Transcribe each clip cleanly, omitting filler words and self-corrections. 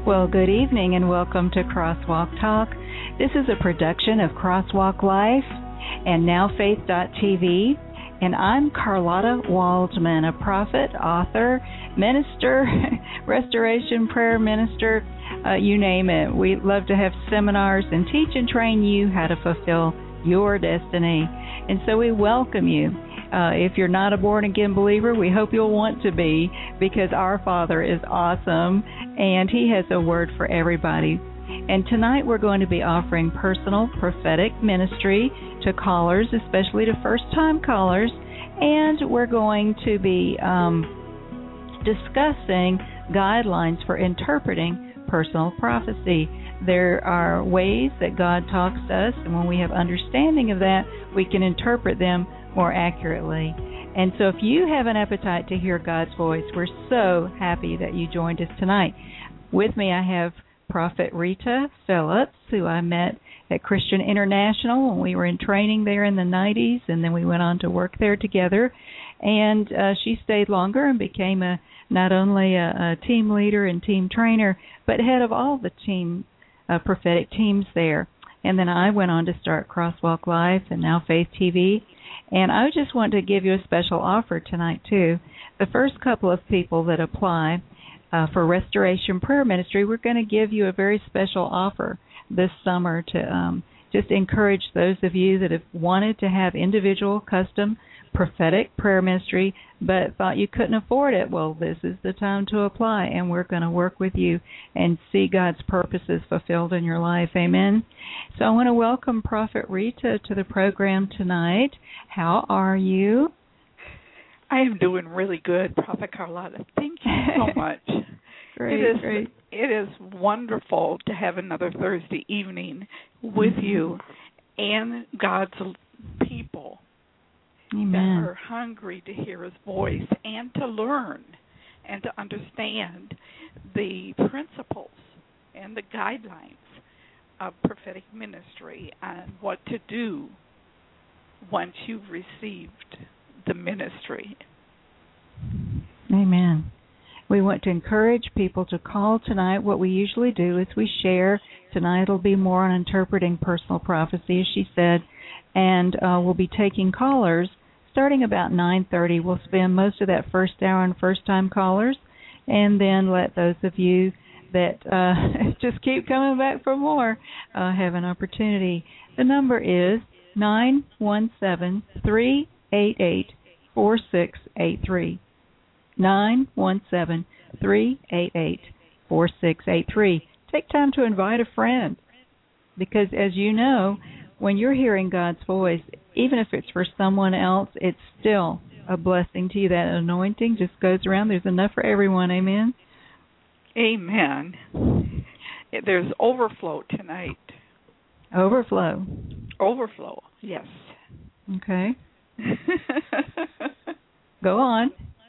Well, good evening and welcome to Crosswalk Talk. This is a production of Crosswalk Life and NowFaith.tv, and I'm Carlotta Waldman, a prophet, author, minister, restoration prayer minister, you name it. We love to have seminars and teach and train you how to fulfill your destiny. And so we welcome you. If you're not a born-again believer, we hope you'll want to be, because our Father is awesome, and He has a word for everybody. And tonight we're going to be offering personal prophetic ministry to callers, especially to first-time callers, and we're going to be discussing guidelines for interpreting personal prophecy. There are ways that God talks to us, and when we have understanding of that, we can interpret them more accurately. And so if you have an appetite to hear God's voice, we're so happy that you joined us tonight. With me I have Prophet Rita Phillips, who I met at Christian International when we were in training there in the 90s, and then we went on to work there together. And she stayed longer and became not only a team leader and team trainer, but head of all the team prophetic teams there. And then I went on to start Crosswalk Life and Now Faith TV. And I just want to give you a special offer tonight, too. The first couple of people that apply for Restoration Prayer Ministry, we're going to give you a very special offer this summer to just encourage those of you that have wanted to have individual, custom, prophetic prayer ministry, but thought you couldn't afford it. Well, this is the time to apply, and we're going to work with you and see God's purposes fulfilled in your life. Amen. So I want to welcome Prophet Rita to the program tonight. How are you? I am doing really good, Prophet Carlotta. Thank you so much. Great. It is wonderful to have another Thursday evening with you and God's people. Amen. That are hungry to hear His voice and to learn and to understand the principles and the guidelines of prophetic ministry and what to do once you've received the ministry. Amen. We want to encourage people to call tonight. What we usually do is we share. Tonight will be more on interpreting personal prophecy, as she said, and we'll be taking callers starting about 9:30. We'll spend most of that first hour on first-time callers, and then let those of you that just keep coming back for more have an opportunity. The number is 917-388-4683. 917-388-4683. Take time to invite a friend, because as you know, when you're hearing God's voice, even if it's for someone else, it's still a blessing to you. That anointing just goes around. There's enough for everyone. Amen? Amen. There's overflow tonight. Overflow, yes. Okay. Go on.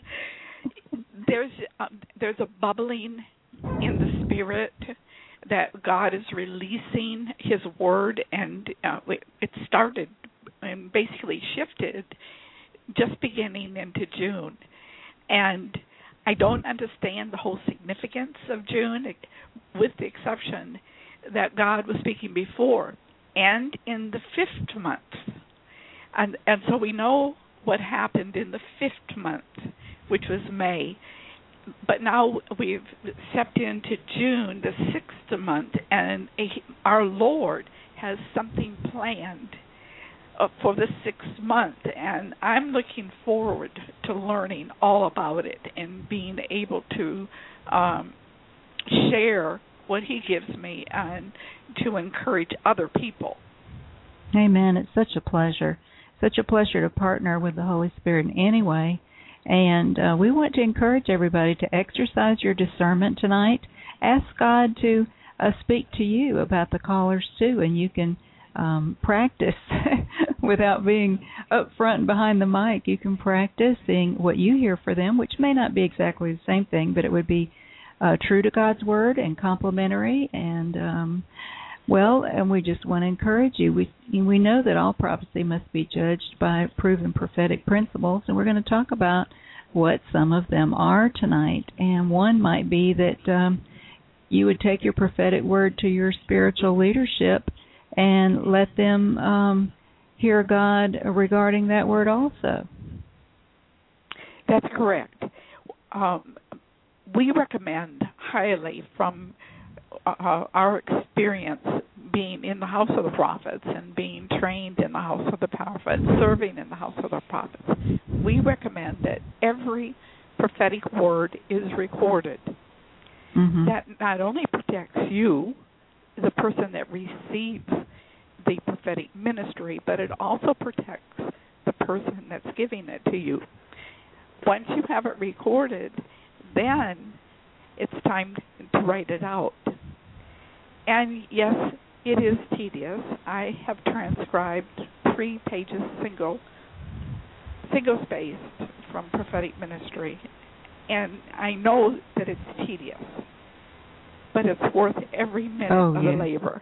There's a bubbling in the spirit that God is releasing His word, and it started and basically shifted just beginning into June. And I don't understand the whole significance of June, with the exception that God was speaking before and in the fifth month. And so we know what happened in the fifth month, which was May. But now we've stepped into June, the sixth month, and our Lord has something planned for the sixth month. And I'm looking forward to learning all about it and being able to share what He gives me and to encourage other people. Amen. It's such a pleasure. Such a pleasure to partner with the Holy Spirit in any way. And we want to encourage everybody to exercise your discernment tonight. Ask God to speak to you about the callers, too, and you can practice without being up front and behind the mic. You can practice seeing what you hear for them, which may not be exactly the same thing, but it would be true to God's Word and complementary. And, and we just want to encourage you. We know that all prophecy must be judged by proven prophetic principles, and we're going to talk about what some of them are tonight. And one might be that you would take your prophetic word to your spiritual leadership and let them hear God regarding that word also. That's correct. We recommend highly from our experience being in the house of the prophets and being trained in the house of the prophets, serving in the house of the prophets. We recommend that every prophetic word is recorded. Mm-hmm. That not only protects you, the person that receives the prophetic ministry, but it also protects the person that's giving it to you. Once you have it recorded, then it's time to write it out. And yes, it is tedious. I have transcribed 3 pages single-spaced from prophetic ministry, and I know that it's tedious, but it's worth every minute of the labor.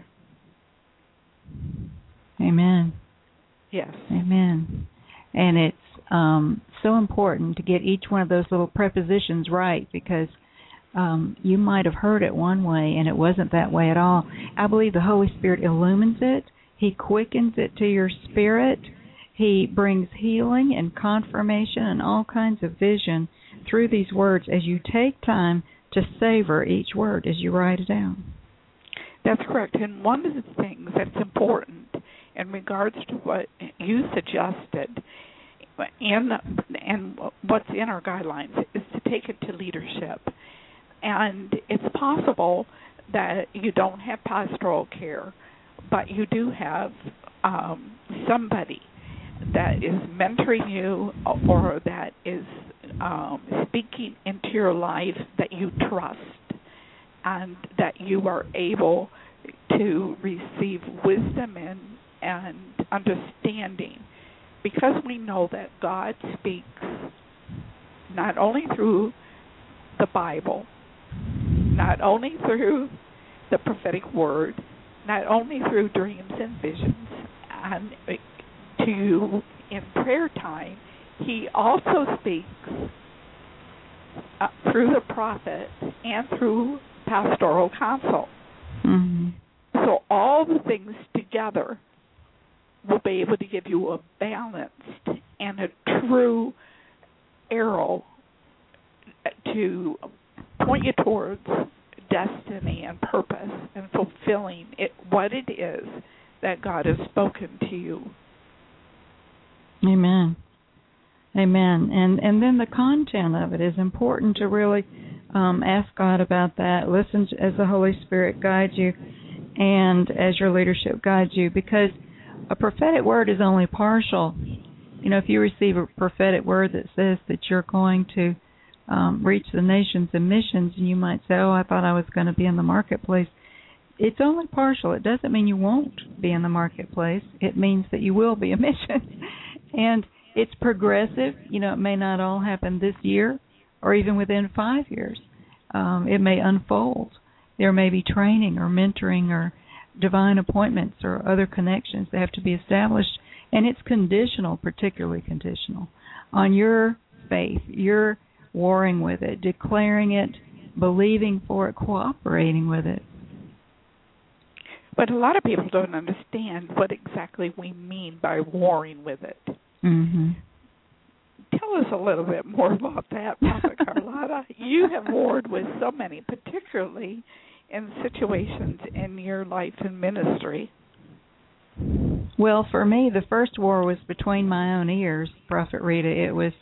Amen. Yes. Amen. And it's so important to get each one of those little prepositions right, because you might have heard it one way and it wasn't that way at all. I believe the Holy Spirit illumines it. He quickens it to your spirit. He brings healing and confirmation and all kinds of vision through these words as you take time to savor each word as you write it down. That's correct. And one of the things that's important in regards to what you suggested and what's in our guidelines is to take it to leadership. And it's possible that you don't have pastoral care, but you do have somebody that is mentoring you or that is speaking into your life that you trust and that you are able to receive wisdom and understanding, because we know that God speaks not only through the Bible, not only through the prophetic word, not only through dreams and visions, and to you in prayer time, He also speaks through the prophet and through pastoral counsel. Mm-hmm. So all the things together will be able to give you a balanced and a true arrow to point you towards destiny and purpose and fulfilling what it is that God has spoken to you. Amen. Amen. And then the content of it is important to really ask God about that. Listen as the Holy Spirit guides you and as your leadership guides you, because a prophetic word is only partial. You know, if you receive a prophetic word that says that you're going to reach the nations in missions, and you might say, I thought I was going to be in the marketplace. It's only partial. It doesn't mean you won't be in the marketplace. It means that you will be in missions. And it's progressive. You know, it may not all happen this year or even within 5 years. It may unfold. There may be training or mentoring or divine appointments or other connections that have to be established. And it's conditional, particularly conditional, on your faith, your warring with it, declaring it, believing for it, cooperating with it. But a lot of people don't understand what exactly we mean by warring with it. Mm-hmm. Tell us a little bit more about that, Prophet Carlotta. You have warred with so many, particularly in situations in your life and ministry. Well, for me, the first war was between my own ears, Prophet Rita. It was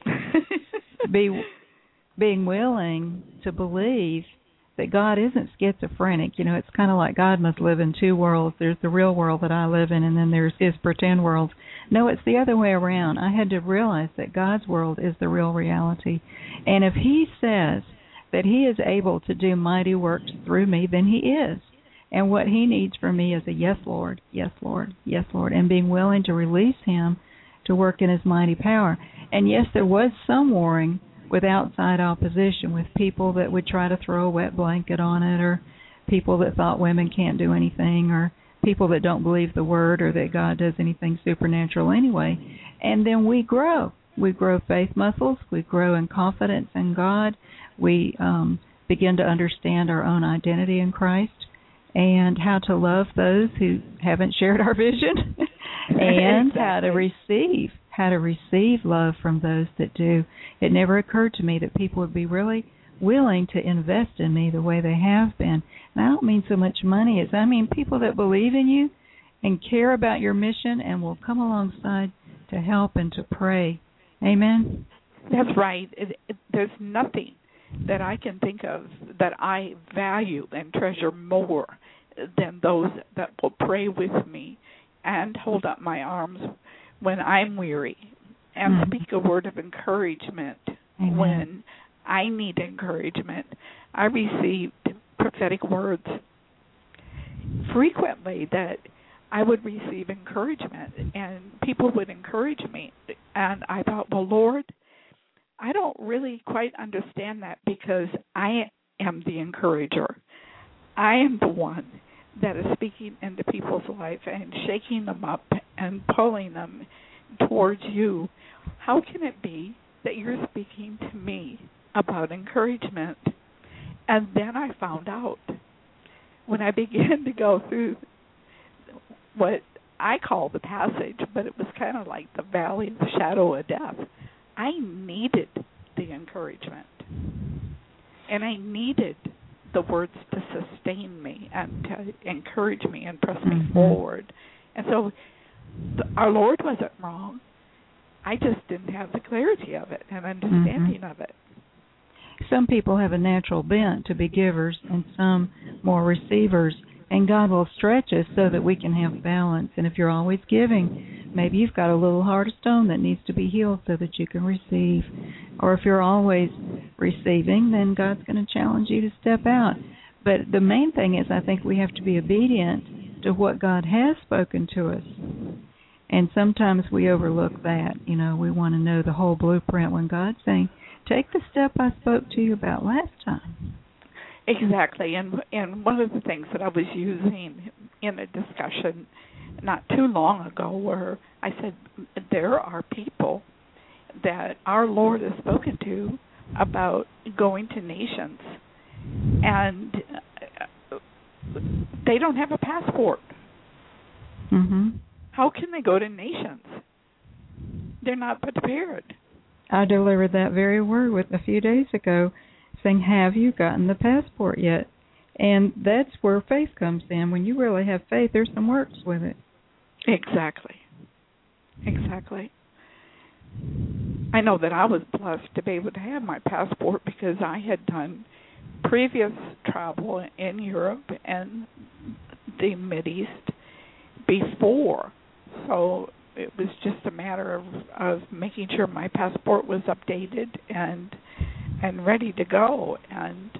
being willing to believe that God isn't schizophrenic. You know, it's kind of like God must live in two worlds. There's the real world that I live in, and then there's His pretend world. No, it's the other way around. I had to realize that God's world is the real reality. And if He says that He is able to do mighty works through me, then He is. And what He needs from me is a yes, Lord, yes, Lord, yes, Lord, and being willing to release Him to work in His mighty power. And yes, there was some warring with outside opposition, with people that would try to throw a wet blanket on it, or people that thought women can't do anything, or people that don't believe the word, or that God does anything supernatural anyway. And then we grow. We grow faith muscles. We grow in confidence in God. We begin to understand our own identity in Christ and how to love those who haven't shared our vision and exactly. how to receive love from those that do. It never occurred to me that people would be really willing to invest in me the way they have been. And I don't mean so much money as I mean people that believe in you and care about your mission and will come alongside to help and to pray. Amen? That's right. There's nothing that I can think of that I value and treasure more than those that will pray with me and hold up my arms when I'm weary and speak a word of encouragement. Amen. When I need encouragement. I received prophetic words frequently that I would receive encouragement and people would encourage me. And I thought, well, Lord, I don't really quite understand that because I am the encourager. I am the one that is speaking into people's life and shaking them up and pulling them towards you. How can it be that you're speaking to me about encouragement? And then I found out when I began to go through what I call the passage, but it was kind of like the valley of the shadow of death. I needed the encouragement, and I needed the words to sustain me and to encourage me and press me forward. And so our Lord wasn't wrong. I just didn't have the clarity of it and understanding of it. Some people have a natural bent to be givers and some more receivers, and God will stretch us so that we can have balance. And if you're always giving, maybe you've got a little heart of stone that needs to be healed so that you can receive. Or if you're always receiving, then God's going to challenge you to step out. But the main thing is I think we have to be obedient to what God has spoken to us. And sometimes we overlook that. You know, we want to know the whole blueprint when God's saying, take the step I spoke to you about last time. Exactly. And one of the things that I was using in a discussion not too long ago where I said there are people that our Lord has spoken to about going to nations, and they don't have a passport. How can they go to nations? They're not prepared. I delivered that very word a few days ago, saying, have you gotten the passport yet? And that's where faith comes in. When you really have faith, there's some works with it. Exactly. I know that I was blessed to be able to have my passport because I had done previous travel in Europe and the Mideast before. So it was just a matter of making sure my passport was updated and ready to go. And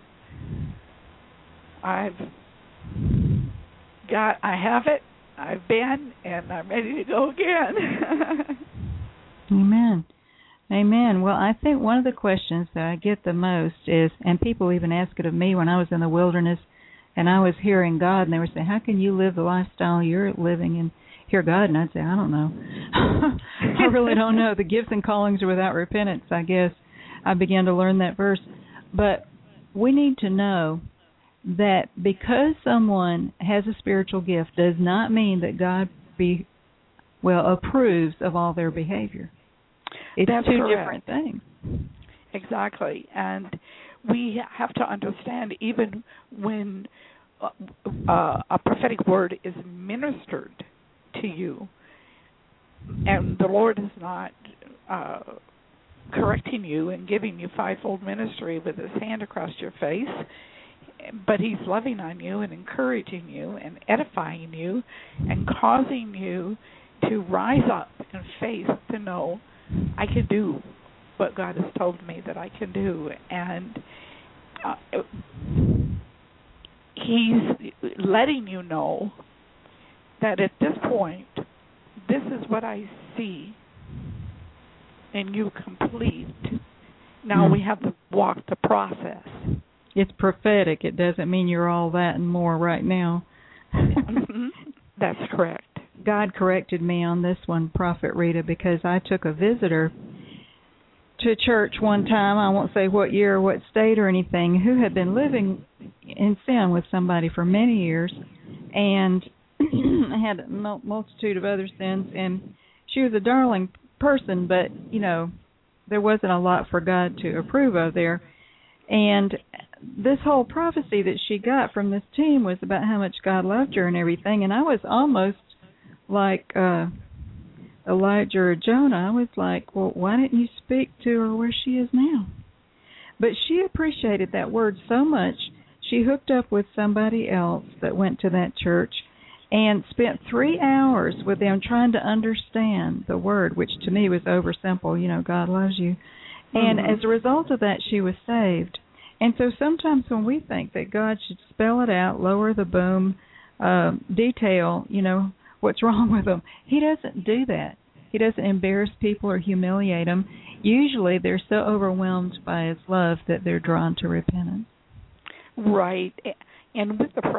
I have it, I've been, and I'm ready to go again. Amen. Amen. Well, I think one of the questions that I get the most is, and people even ask it of me when I was in the wilderness and I was hearing God, and they were saying, how can you live the lifestyle you're living and hear God? And I'd say, I don't know. I really don't know. The gifts and callings are without repentance, I guess. I began to learn that verse. But we need to know that because someone has a spiritual gift does not mean that God approves of all their behavior. It's That's two correct. different things. Exactly. And we have to understand even when a prophetic word is ministered to you and the Lord is not correcting you and giving you fivefold ministry with his hand across your face, but he's loving on you and encouraging you and edifying you and causing you to rise up in faith to know I can do what God has told me that I can do. And he's letting you know that at this point, this is what I see and you complete. Now we have to walk the process. It's prophetic. It doesn't mean you're all that and more right now. That's correct. God corrected me on this one, Prophet Rita, because I took a visitor to church one time, I won't say what year or what state or anything, who had been living in sin with somebody for many years and had a multitude of other sins, and she was a darling person, but, you know, there wasn't a lot for God to approve of there. And this whole prophecy that she got from this team was about how much God loved her and everything, and I was almost like Elijah or Jonah. I was like, well, why didn't you speak to her where she is now? But she appreciated that word so much, she hooked up with somebody else that went to that church and spent 3 hours with them trying to understand the word, which to me was oversimple, you know, God loves you. And as a result of that, she was saved. And so sometimes when we think that God should spell it out, lower the boom, detail, you know, what's wrong with them, He doesn't do that. He doesn't embarrass people or humiliate them. Usually they're so overwhelmed by His love that they're drawn to repentance. Right. And with the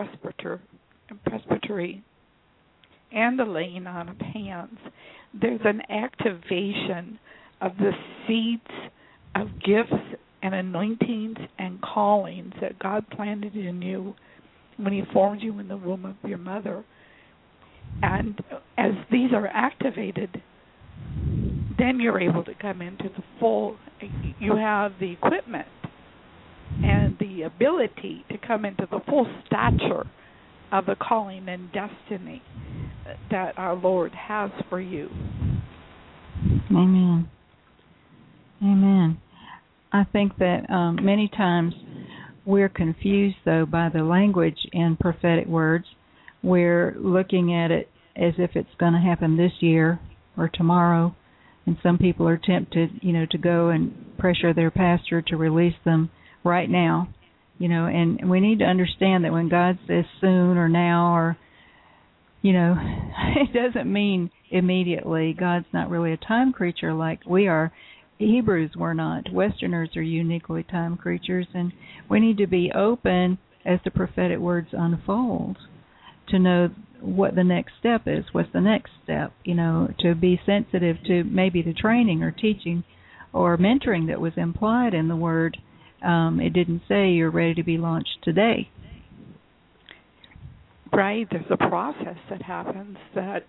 presbytery and the laying on of hands, there's an activation of the seeds of gifts and anointings and callings that God planted in you when He formed you in the womb of your mother. And as these are activated, then you're able to come into the full, you have the equipment and the ability to come into the full stature of the calling and destiny that our Lord has for you. Amen. Amen. I think that many times we're confused, though, by the language in prophetic words. We're looking at it as if it's going to happen this year or tomorrow, and some people are tempted, you know, to go and pressure their pastor to release them right now, you know, and we need to understand that when God says soon or now or, you know, it doesn't mean immediately. God's not really a time creature like we are. Hebrews were not. Westerners are uniquely time creatures, and we need to be open as the prophetic words unfold to know what the next step is. What's the next step? You know, to be sensitive to maybe the training or teaching or mentoring that was implied in the word. It didn't say you're ready to be launched today. Right. There's a process that happens that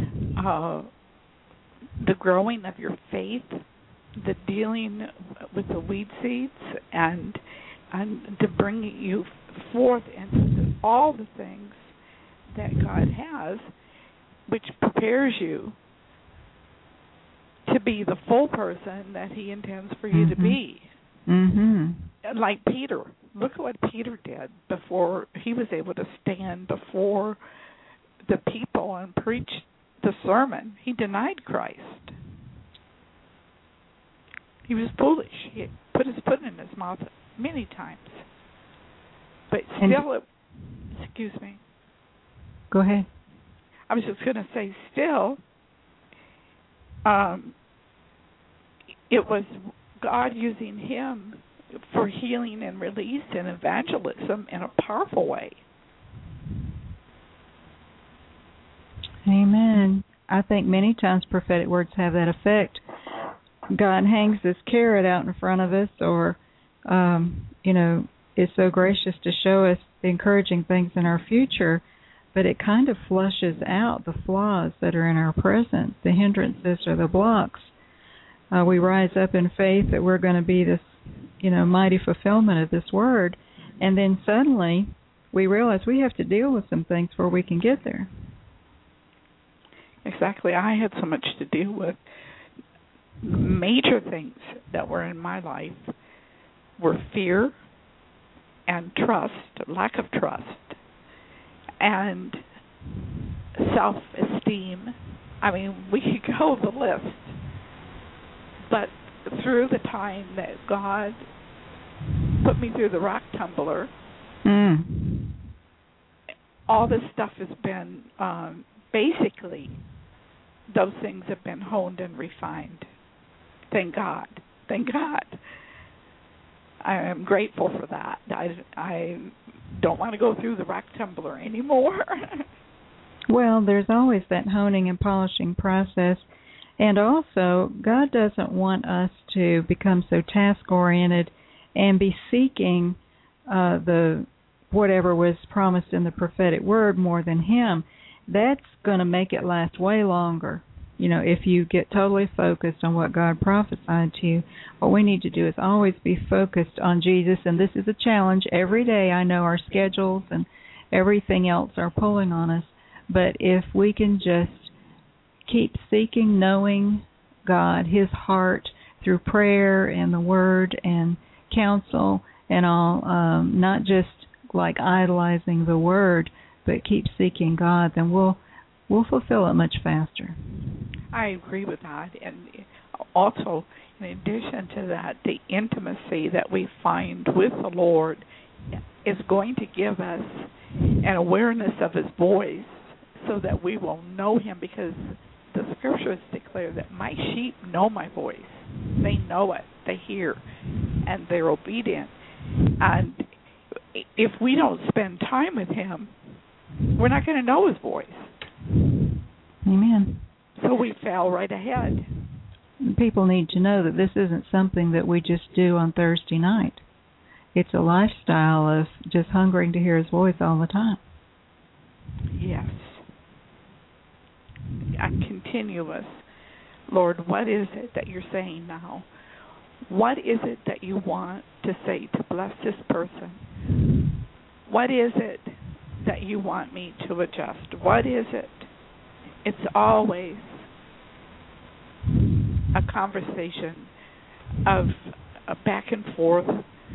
the growing of your faith, the dealing with the weed seeds, and to bring you forth into all the things that God has, which prepares you to be the full person that He intends for you to be. Mm-hmm. Like Peter. Look at what Peter did before he was able to stand before the people and preach the sermon. He denied Christ. He was foolish. He put his foot in his mouth many times. But still, excuse me. Go ahead. I was just going to say, still, it was God using him for healing and release and evangelism in a powerful way. Amen. I think many times prophetic words have that effect. God hangs this carrot out in front of us, or, you know, is so gracious to show us the encouraging things in our future, but it kind of flushes out the flaws that are in our present, the hindrances or the blocks. We rise up in faith that we're going to be this, you know, mighty fulfillment of this word, and then suddenly we realize we have to deal with some things before we can get there. Exactly. I had so much to deal with. Major things that were in my life were fear and trust, lack of trust, and self-esteem. I mean, we could go the list. But through the time that God put me through the rock tumbler, all this stuff has been, basically, those things have been honed and refined. Thank God. Thank God. I am grateful for that. I don't want to go through the rock tumbler anymore. Well, there's always that honing and polishing process. And also, God doesn't want us to become so task-oriented and be seeking the whatever was promised in the prophetic word more than Him. That's going to make it last way longer. You know, if you get totally focused on what God prophesied to you, what we need to do is always be focused on Jesus. And this is a challenge every day. I know our schedules and everything else are pulling on us. But if we can just keep seeking, knowing God, His heart, through prayer and the Word and counsel and all, not just like idolizing the Word, but keep seeking God, then we'll fulfill it much faster. I agree with that. And also, in addition to that, the intimacy that we find with the Lord is going to give us an awareness of His voice so that we will know Him, because the Scriptures declare that my sheep know my voice. They know it, they hear, and they're obedient. And if we don't spend time with Him, we're not going to know His voice. Amen. So we fell right ahead. People need to know that this isn't something that we just do on Thursday night. It's a lifestyle of just hungering to hear His voice all the time. Yes. A continuous. Lord, what is it that you're saying now? What is it that you want to say to bless this person? What is it that you want me to adjust? What is it? It's always a conversation of a back and forth.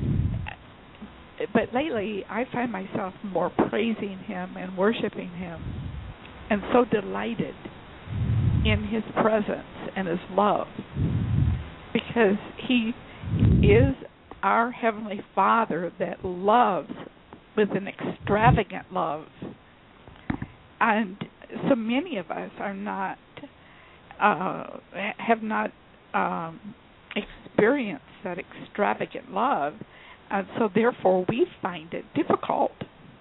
But lately, I find myself more praising Him and worshiping Him, and so delighted in His presence and His love, because He is our Heavenly Father that loves with an extravagant love. And so many of us are not, have not experienced that extravagant love, and so therefore we find it difficult.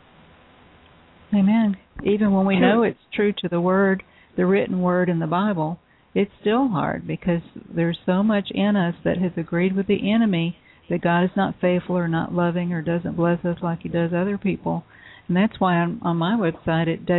Amen. Even when we know it's true to the Word, the written Word in the Bible, it's still hard because there's so much in us that has agreed with the enemy that God is not faithful or not loving or doesn't bless us like He does other people. And that's why I'm on my website at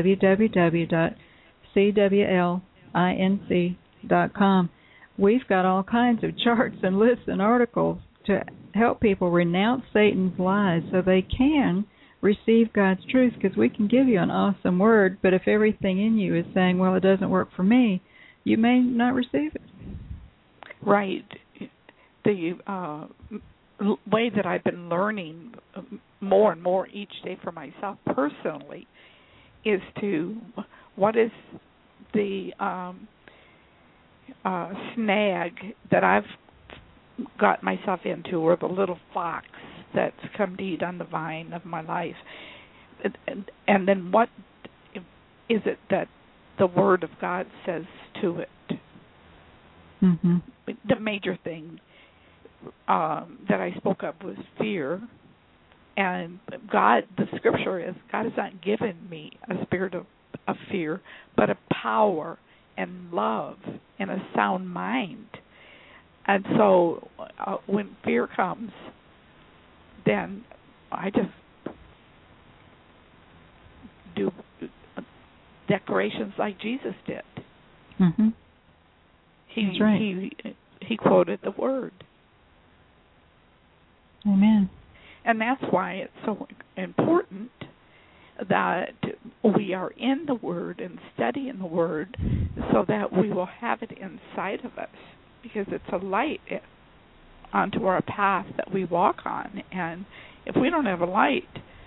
www.cwlinc.com. We've got all kinds of charts and lists and articles to help people renounce Satan's lies so they can receive God's truth, because we can give you an awesome word, but if everything in you is saying, well, it doesn't work for me, you may not receive it. Right. The way that I've been learning more and more each day for myself personally is to, what is the snag that I've got myself into, or the little fox that's come to eat on the vine of my life, and then what is it that the Word of God says to it? Mm-hmm. The major thing that I spoke of was fear, and God, the Scripture is, God has not given me a spirit of fear, but of power and love and a sound mind. And so when fear comes, then I just do declarations like Jesus did. Mm-hmm. That's right. He quoted the Word. Amen. And that's why it's so important that we are in the Word and studying the Word so that we will have it inside of us, because it's a light onto our path that we walk on. And if we don't have a light,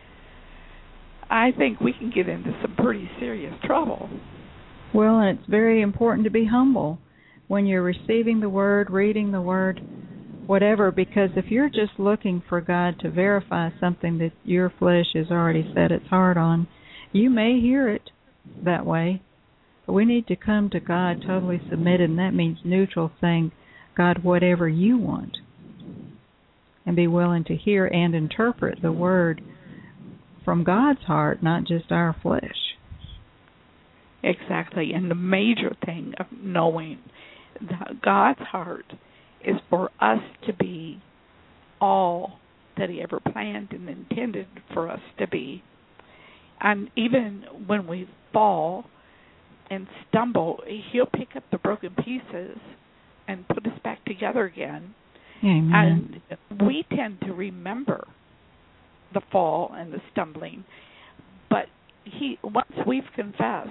I think we can get into some pretty serious trouble. Well, and it's very important to be humble when you're receiving the Word, reading the Word, whatever, because if you're just looking for God to verify something that your flesh has already set its heart on, you may hear it that way. But we need to come to God totally submitted, and that means neutral, saying, God, whatever you want, and be willing to hear and interpret the Word from God's heart, not just our flesh. Exactly. And the major thing of knowing God's heart is for us to be all that He ever planned and intended for us to be. And even when we fall and stumble, He'll pick up the broken pieces and put us back together again. Amen. And we tend to remember the fall and the stumbling, but once we've confessed,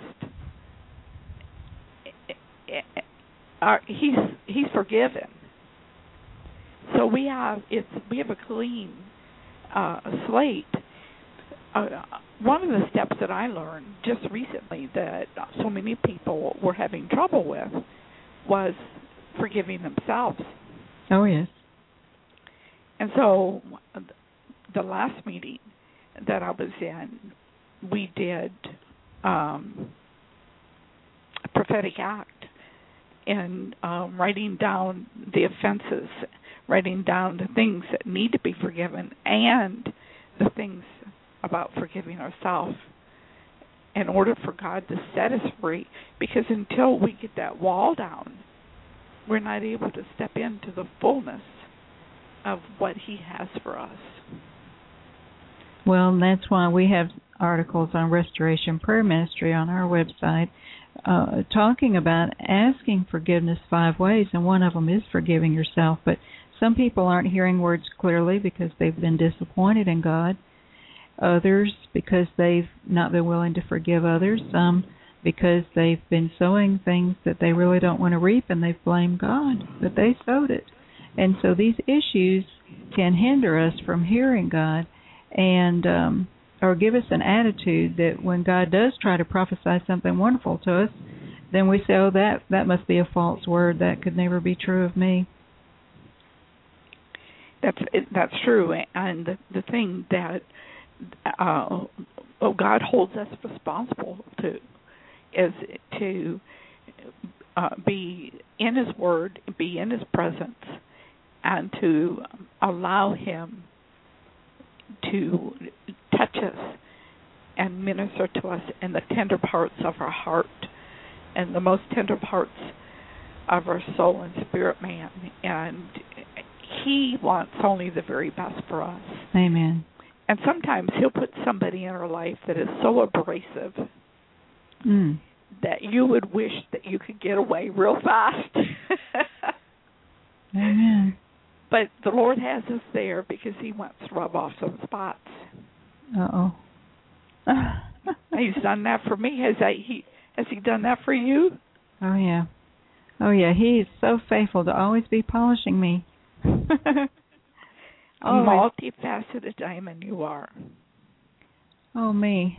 He's forgiven. So we have a clean slate. One of the steps that I learned just recently that so many people were having trouble with was forgiving themselves. Oh, yes. And so the last meeting that I was in, we did a prophetic act in writing down the offenses, writing down the things that need to be forgiven, and the things about forgiving ourselves in order for God to set us free. Because until we get that wall down, we're not able to step into the fullness of what He has for us. Well, that's why we have articles on Restoration Prayer Ministry on our website talking about asking forgiveness 5 ways, and one of them is forgiving yourself. But some people aren't hearing words clearly because they've been disappointed in God. Others because they've not been willing to forgive others. Some because they've been sowing things that they really don't want to reap, and they've blamed God, but they sowed it. And so these issues can hinder us from hearing God and or give us an attitude that when God does try to prophesy something wonderful to us, then we say, oh, that must be a false word. That could never be true of me. That's true. And the thing that God holds us responsible to is to be in His Word, be in His presence, and to allow Him to touch us and minister to us in the tender parts of our heart and the most tender parts of our soul and spirit man. And He wants only the very best for us. Amen. And sometimes He'll put somebody in our life that is so abrasive that you would wish that you could get away real fast. Amen. But the Lord has us there because He wants to rub off some spots. Uh-oh. He's done that for me. Has He done that for you? Oh, yeah. Oh, yeah. He is so faithful to always be polishing me. A multifaceted diamond you are. Oh, me.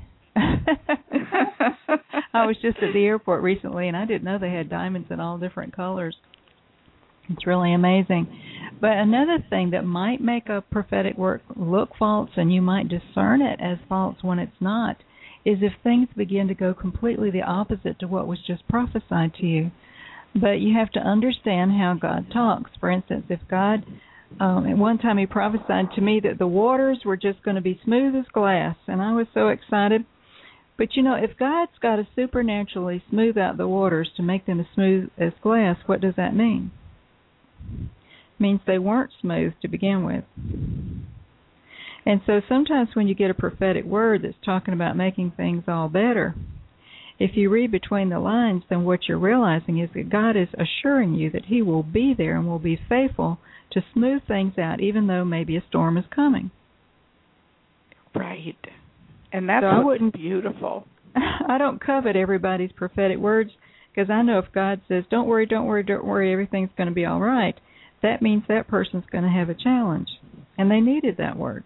I was just at the airport recently, and I didn't know they had diamonds in all different colors. It's really amazing. But another thing that might make a prophetic word look false, and you might discern it as false when it's not, is if things begin to go completely the opposite to what was just prophesied to you. But you have to understand how God talks. For instance, if God, at one time He prophesied to me that the waters were just going to be smooth as glass, and I was so excited. But, you know, if God's got to supernaturally smooth out the waters to make them as smooth as glass, what does that mean? It means they weren't smooth to begin with. And so sometimes when you get a prophetic word that's talking about making things all better, if you read between the lines, then what you're realizing is that God is assuring you that He will be there and will be faithful to smooth things out, even though maybe a storm is coming. Right. And that's beautiful. I don't covet everybody's prophetic words, because I know if God says, don't worry, don't worry, don't worry, everything's going to be all right, that means that person's going to have a challenge. And they needed that word.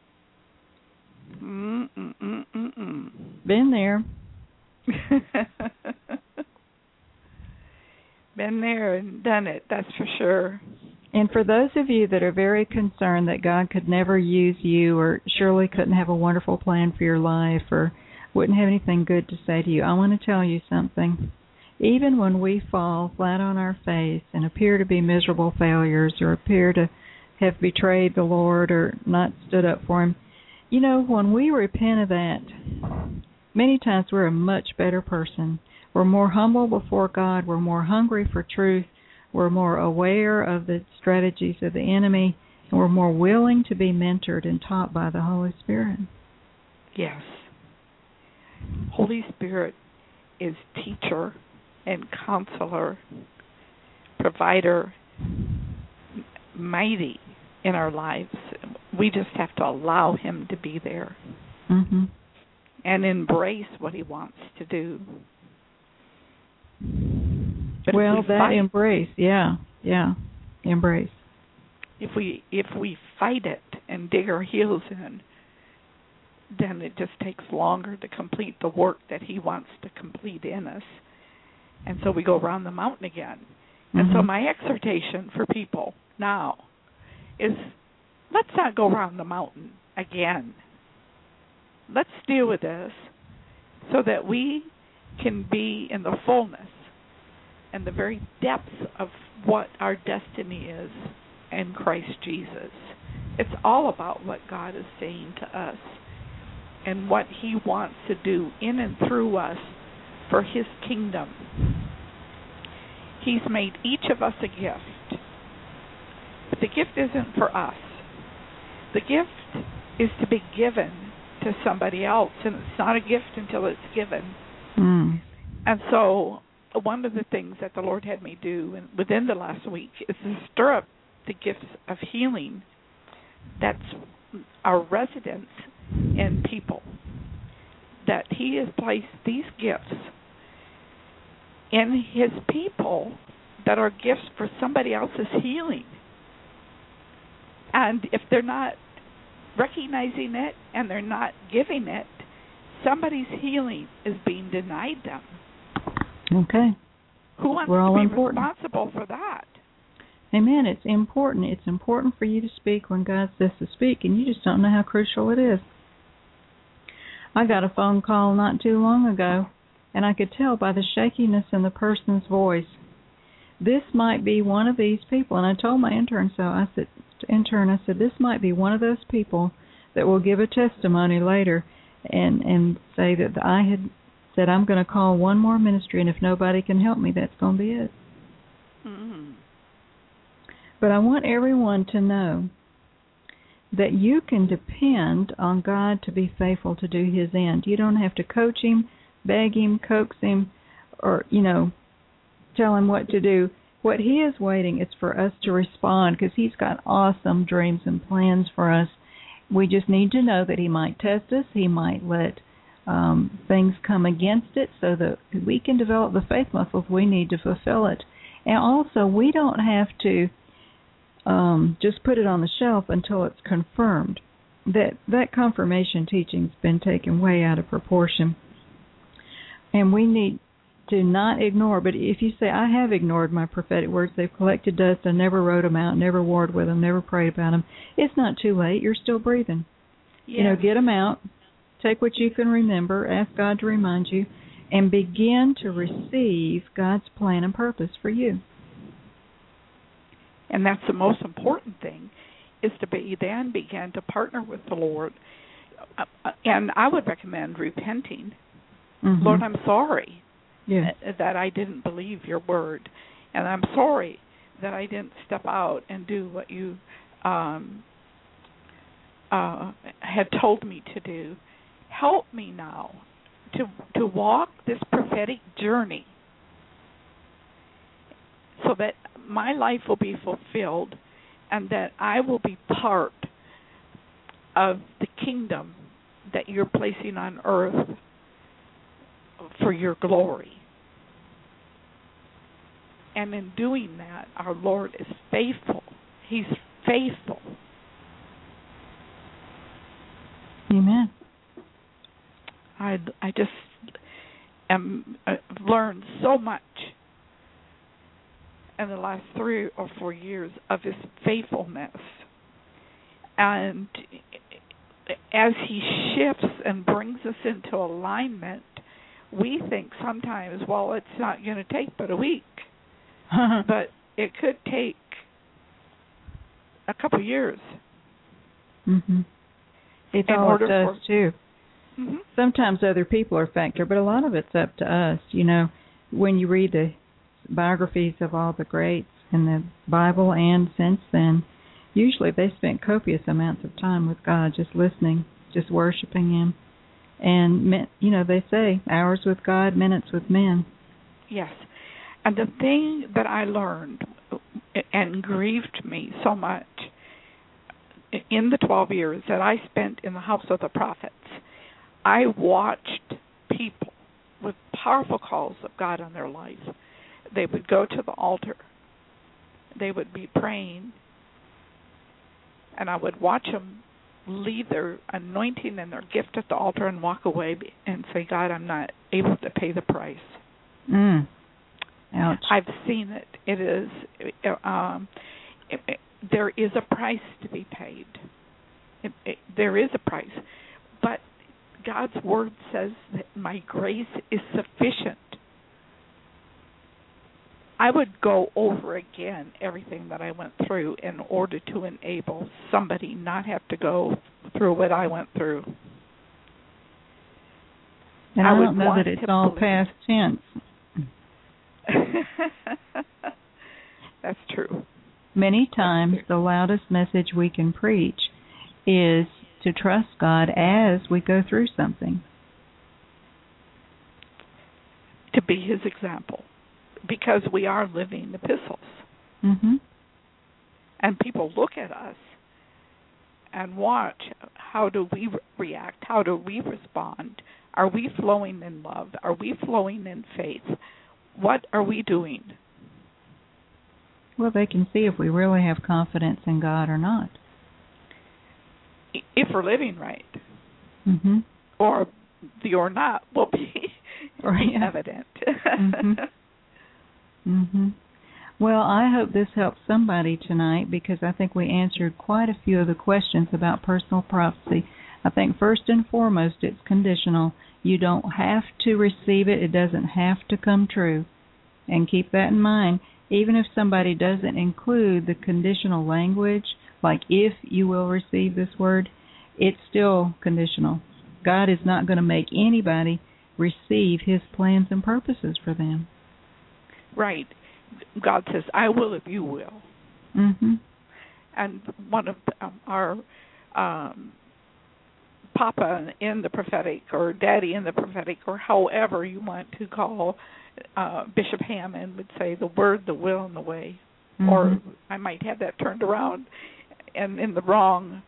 Been there. Been there and done it, that's for sure. And for those of you that are very concerned that God could never use you or surely couldn't have a wonderful plan for your life or wouldn't have anything good to say to you, I want to tell you something. Even when we fall flat on our face and appear to be miserable failures or appear to have betrayed the Lord or not stood up for Him, you know, when we repent of that, many times we're a much better person. We're more humble before God. We're more hungry for truth. we're more aware of the strategies of the enemy, and we're more willing to be mentored and taught by the Holy Spirit. Yes. Holy Spirit is teacher and counselor, provider, mighty in our lives. We just have to allow him to be there and embrace what he wants to do. But embrace, embrace. If we fight it and dig our heels in, then it just takes longer to complete the work that he wants to complete in us. And so we go around the mountain again. And so my exhortation for people now is, let's not go around the mountain again. Let's deal with this so that we can be in the fullness and the very depths of what our destiny is in Christ Jesus. It's all about what God is saying to us and what he wants to do in and through us for his kingdom. He's made each of us a gift. But the gift isn't for us. The gift is to be given to somebody else, and it's not a gift until it's given. And so one of the things that the Lord had me do within the last week is to stir up the gifts of healing that's our residence in people, that he has placed these gifts in his people that are gifts for somebody else's healing. And if they're not recognizing it and they're not giving it, somebody's healing is being denied them. Okay. Who wants to be responsible for that? Amen. It's important. It's important for you to speak when God says to speak, and you just don't know how crucial it is. I got a phone call not too long ago, and I could tell by the shakiness in the person's voice, this might be one of these people. And I told my intern so. I said, this might be one of those people that will give a testimony later and say that I had said, I'm going to call one more ministry, and if nobody can help me, that's going to be it. But I want everyone to know that you can depend on God to be faithful to do his end. You don't have to coach him, beg him, coax him, or, tell him what to do. What he is waiting is for us to respond, because he's got awesome dreams and plans for us. We just need to know that he might test us. He might let things come against it so that we can develop the faith muscles we need to fulfill it. And also, we don't have to just put it on the shelf until it's confirmed. That confirmation teaching's been taken way out of proportion. And we need to not ignore, but if you say, I have ignored my prophetic words, they've collected dust, I never wrote them out, never warred with them, never prayed about them, it's not too late. You're still breathing. Yes. Get them out, take what you can remember, ask God to remind you, and begin to receive God's plan and purpose for you. And that's the most important thing, is to begin to partner with the Lord. And I would recommend repenting. Lord, I'm sorry that I didn't believe your word. And I'm sorry that I didn't step out and do what you had told me to do. Help me now to walk this prophetic journey so that my life will be fulfilled and that I will be part of the kingdom that you're placing on earth for your glory. And in doing that, our Lord is faithful. He's faithful. Amen. I just learned so much in the last 3 or 4 years of his faithfulness. And as he shifts and brings us into alignment, we think sometimes, well, it's not going to take but a week. But it could take a couple years. It's all it does, too. Sometimes other people are a factor, but a lot of it's up to us. When you read the biographies of all the greats, in the Bible and since then, usually they spent copious amounts of time with God, just listening, just worshiping Him. And, they say, hours with God, minutes with men. Yes. And the thing that I learned and grieved me so much in the 12 years that I spent in the house of the prophets, I watched people with powerful calls of God on their life. They would go to the altar. They would be praying. And I would watch them leave their anointing and their gift at the altar and walk away and say, God, I'm not able to pay the price. Ouch. I've seen it. It is, there is a price to be paid. There is a price. But God's word says that my grace is sufficient. I would go over again everything that I went through in order to enable somebody not have to go through what I went through. And I don't know that it's all past tense. That's true. Many times the loudest message we can preach is to trust God as we go through something. To be His example. Because we are living epistles. Mm-hmm. And people look at us and watch, how do we react? How do we respond? Are we flowing in love? Are we flowing in faith? What are we doing? Well, they can see if we really have confidence in God or not. If we're living right. Mm-hmm. Or the or not will be evident. Mm-hmm. Mm-hmm. Well, I hope this helps somebody tonight, because I think we answered quite a few of the questions about personal prophecy. I think first and foremost it's conditional. You don't have to receive it. It doesn't have to come true. And keep that in mind. Even if somebody doesn't include the conditional language, like if you will receive this word, it's still conditional. God is not going to make anybody receive His plans and purposes for them. Right. God says, I will if you will. Mm-hmm. And one of our Papa in the prophetic, or Daddy in the prophetic, or however you want to call Bishop Hammond, would say the word, the will, and the way. Mm-hmm. Or I might have that turned around and in the wrong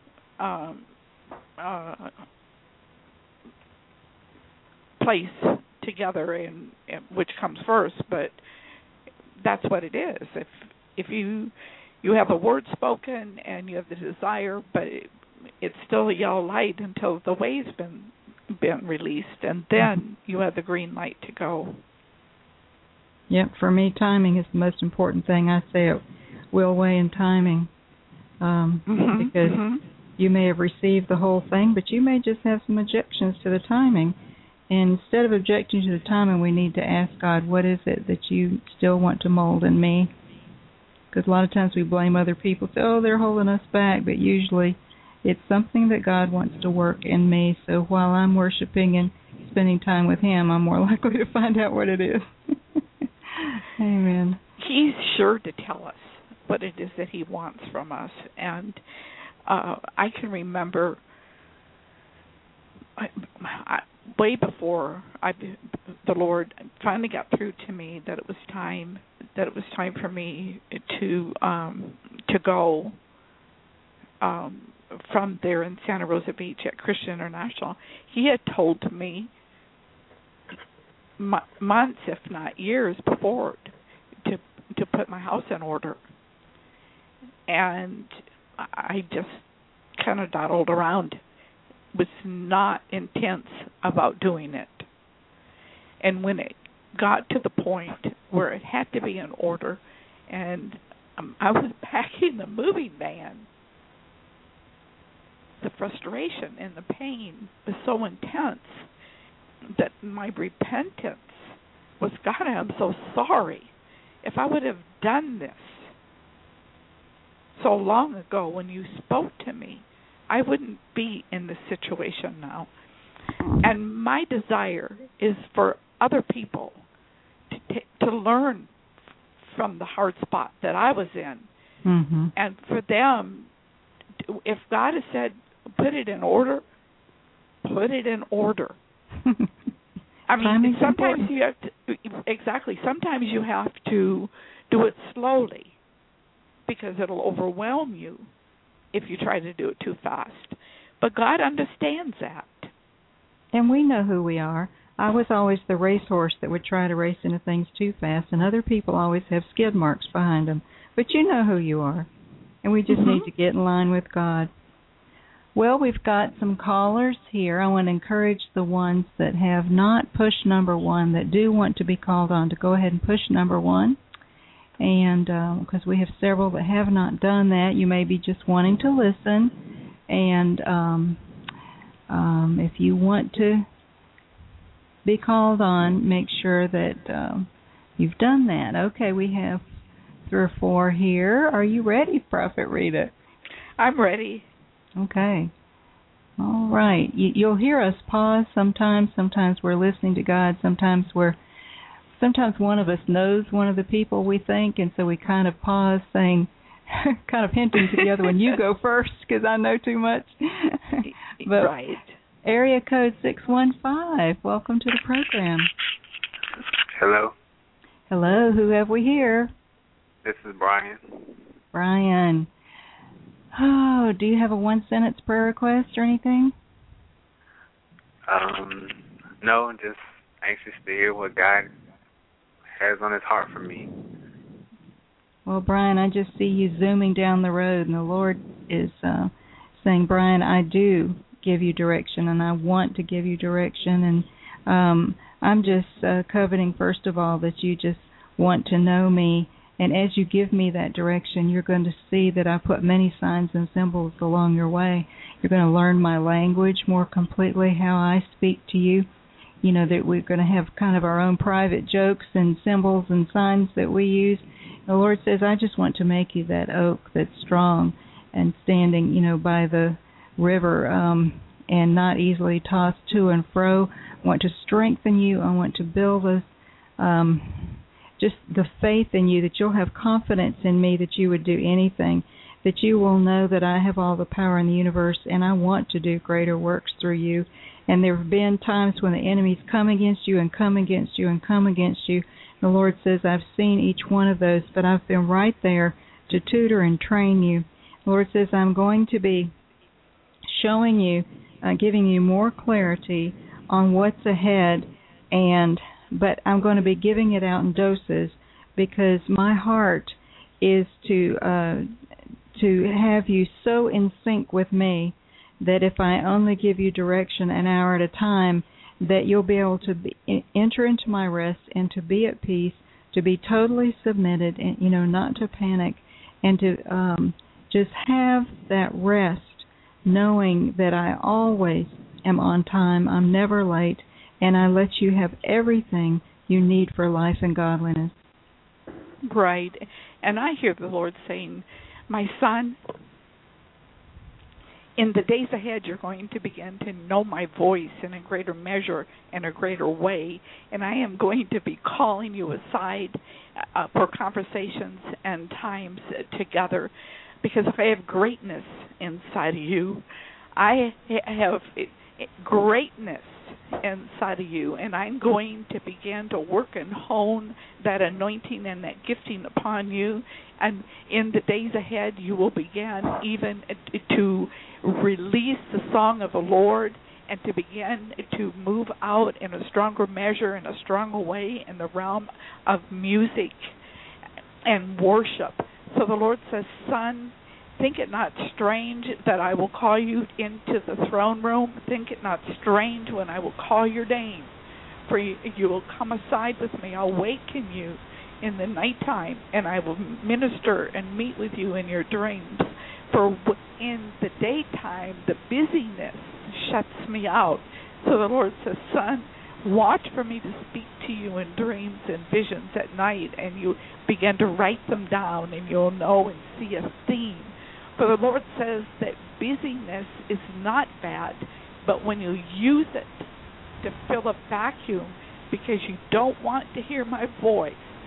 place together, in which comes first, but that's what it is. If you have a word spoken and you have the desire, but it's still a yellow light until the way's been released, and then you have the green light to go. Yep, for me, timing is the most important thing. I say it, will, way, and timing, because you may have received the whole thing, but you may just have some objections to the timing. And instead of objecting to the timing, we need to ask God, what is it that you still want to mold in me? Because a lot of times we blame other people, say, oh, they're holding us back, but usually it's something that God wants to work in me. So while I'm worshiping and spending time with Him, I'm more likely to find out what it is. Amen. He's sure to tell us what it is that He wants from us. And I can remember way before the Lord finally got through to me that it was time for me to go from there in Santa Rosa Beach at Christian International. He had told me months, if not years before, to put my house in order, and I just kind of dawdled around. Was not intense about doing it. And when it got to the point where it had to be in order, and I was packing the moving van, the frustration and the pain was so intense that my repentance was, God, I'm so sorry. If I would have done this so long ago when you spoke to me, I wouldn't be in this situation now. And my desire is for other people to learn from the hard spot that I was in. Mm-hmm. And for them, if God has said, put it in order, put it in order. I mean, sometimes you have to, exactly, sometimes you have to do it slowly because it'll overwhelm you if you try to do it too fast. But God understands that. And we know who we are. I was always the racehorse that would try to race into things too fast, and other people always have skid marks behind them. But you know who you are, and we just need to get in line with God. Well, we've got some callers here. I want to encourage the ones that have not pushed number 1, that do want to be called on, to go ahead and push number 1. And because we have several that have not done that, you may be just wanting to listen. And if you want to be called on, make sure that you've done that. Okay, we have 3 or 4 here. Are you ready, Prophet Rita? I'm ready. Okay. All right. You'll hear us pause sometimes. Sometimes we're listening to God. Sometimes one of us knows one of the people we think, and so we kind of pause, saying, kind of hinting to the other one, you go first because I know too much. But right. Area code 615. Welcome to the program. Hello. Hello. Who have we here? This is Brian. Brian. Oh, do you have a 1-sentence prayer request or anything? No, just anxious to hear what God has on his heart for me. Well, Brian, I just see you zooming down the road, and the Lord is saying, Brian, I do give you direction, and I want to give you direction, and I'm just coveting, first of all, that you just want to know me. And as you give me that direction, you're going to see that I put many signs and symbols along your way. You're going to learn my language more completely, how I speak to you. You know, that we're going to have kind of our own private jokes and symbols and signs that we use. The Lord says, I just want to make you that oak that's strong and standing, you know, by the river and not easily tossed to and fro. I want to strengthen you. I want to build us. Just the faith in you, that you'll have confidence in me, that you would do anything, that you will know that I have all the power in the universe, and I want to do greater works through you. And there have been times when the enemy's come against you and come against you and come against you. The Lord says, I've seen each one of those, but I've been right there to tutor and train you. The Lord says, I'm going to be showing you, giving you more clarity on what's ahead, but I'm going to be giving it out in doses, because my heart is to have you so in sync with me that if I only give you direction an hour at a time, that you'll be able to enter into my rest and to be at peace, to be totally submitted, and not to panic, and to just have that rest, knowing that I always am on time, I'm never late, and I let you have everything you need for life and godliness. Right. And I hear the Lord saying, my son, in the days ahead, you're going to begin to know my voice in a greater measure and a greater way, and I am going to be calling you aside for conversations and times together, because I have greatness inside of you. I have greatness inside of you, and I'm going to begin to work and hone that anointing and that gifting upon you, and in the days ahead you will begin even to release the song of the Lord and to begin to move out in a stronger measure, in a stronger way in the realm of music and worship. So the Lord says, son, think it not strange that I will call you into the throne room. Think it not strange when I will call your name. For you will come aside with me. I'll awaken you in the nighttime, and I will minister and meet with you in your dreams. For in the daytime, the busyness shuts me out. So the Lord says, son, watch for me to speak to you in dreams and visions at night, and you begin to write them down, and you'll know and see a theme. For the Lord says that busyness is not bad, but when you use it to fill a vacuum because you don't want to hear my voice,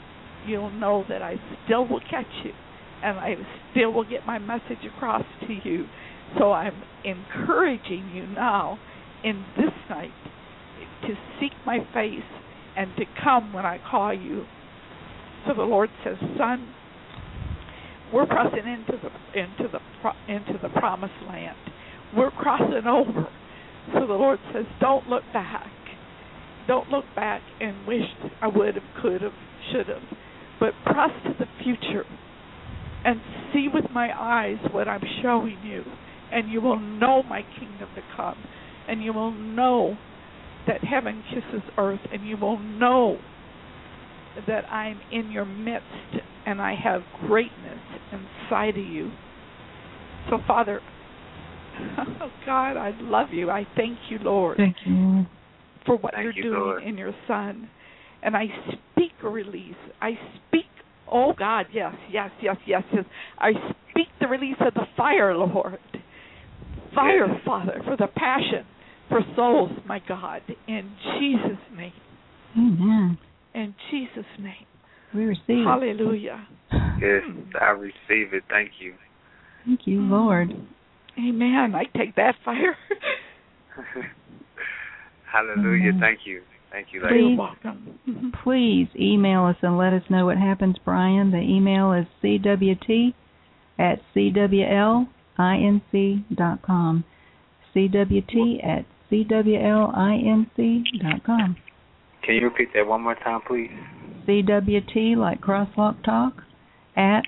you'll know that I still will catch you, and I still will get my message across to you. So I'm encouraging you now in this night to seek my face and to come when I call you. So the Lord says, son, we're pressing into the promised land. We're crossing over. So the Lord says, don't look back. Don't look back and wish I would have, could have, should have, but press to the future and see with my eyes what I'm showing you, and you will know my kingdom to come, and you will know that heaven kisses earth, and you will know that I'm in your midst and I have greatness inside of you. So, Father, oh God, I love you. I thank you, Lord. Thank you, Lord, for what you're doing, Lord, in your Son. And I speak a release. I speak, oh God, yes. I speak the release of the fire, Lord. Fire, yes, Father, for the passion for souls, my God, in Jesus' name. Amen. In Jesus' name. We receive. Hallelujah. Yes, I receive it. Thank you. Thank you, Lord. Amen. I take that fire. Hallelujah. Amen. Thank you. Thank you, lady. You're welcome. Please email us and let us know what happens, Brian. The email is cwt@cwlinc.com. cwt@cwlinc.com. Can you repeat that one more time, please? CWT, like Crosswalk Talk, at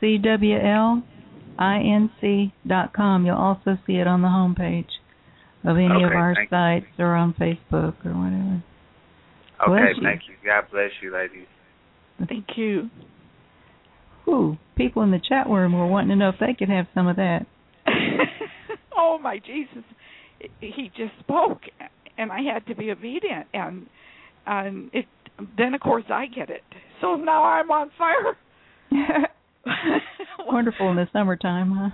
cwlinc.com. You'll also see it on the homepage of any of our sites or on Facebook or whatever. Okay, thank you. God bless you, ladies. Thank you. Ooh, people in the chat room were wanting to know if they could have some of that. Oh, my Jesus. He just spoke, and I had to be obedient, and then, of course, I get it. So now I'm on fire. Wonderful in the summertime, huh?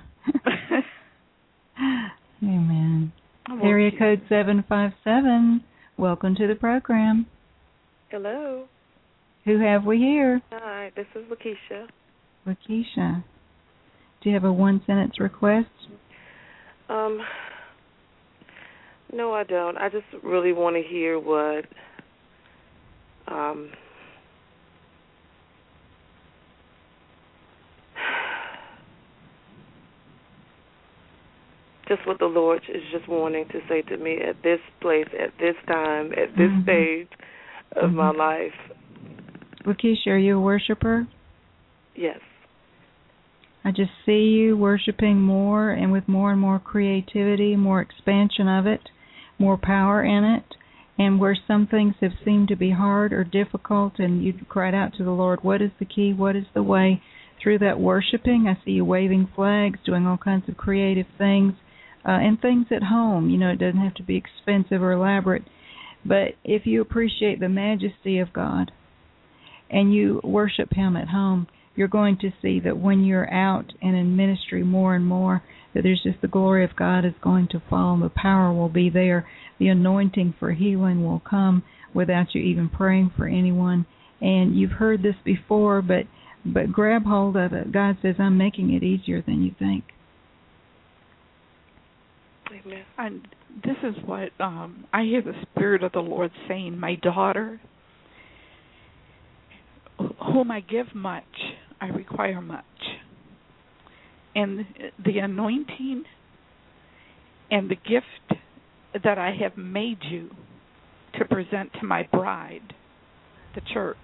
Amen. Area code 757. Welcome to the program. Hello. Who have we here? Hi, this is Lakeisha. Lakeisha. Do you have a one-sentence request? No, I don't. I just really want to hear what just what the Lord is just wanting to say to me at this place, at this time, at this stage of my life. Lakeisha, are you a worshiper? Yes. I just see you worshiping more and with more and more creativity, more expansion of it, more power in it. And where some things have seemed to be hard or difficult and you've cried out to the Lord, what is the key, what is the way? Through that worshiping, I see you waving flags, doing all kinds of creative things, and things at home. You know, it doesn't have to be expensive or elaborate. But if you appreciate the majesty of God and you worship Him at home, you're going to see that when you're out and in ministry more and more, that there's just the glory of God is going to fall, and the power will be there. The anointing for healing will come without you even praying for anyone. And you've heard this before, but grab hold of it. God says, I'm making it easier than you think. Amen. And this is what I hear the Spirit of the Lord saying, my daughter, whom I give much, I require much. And the anointing and the gift that I have made you to present to my bride, the church,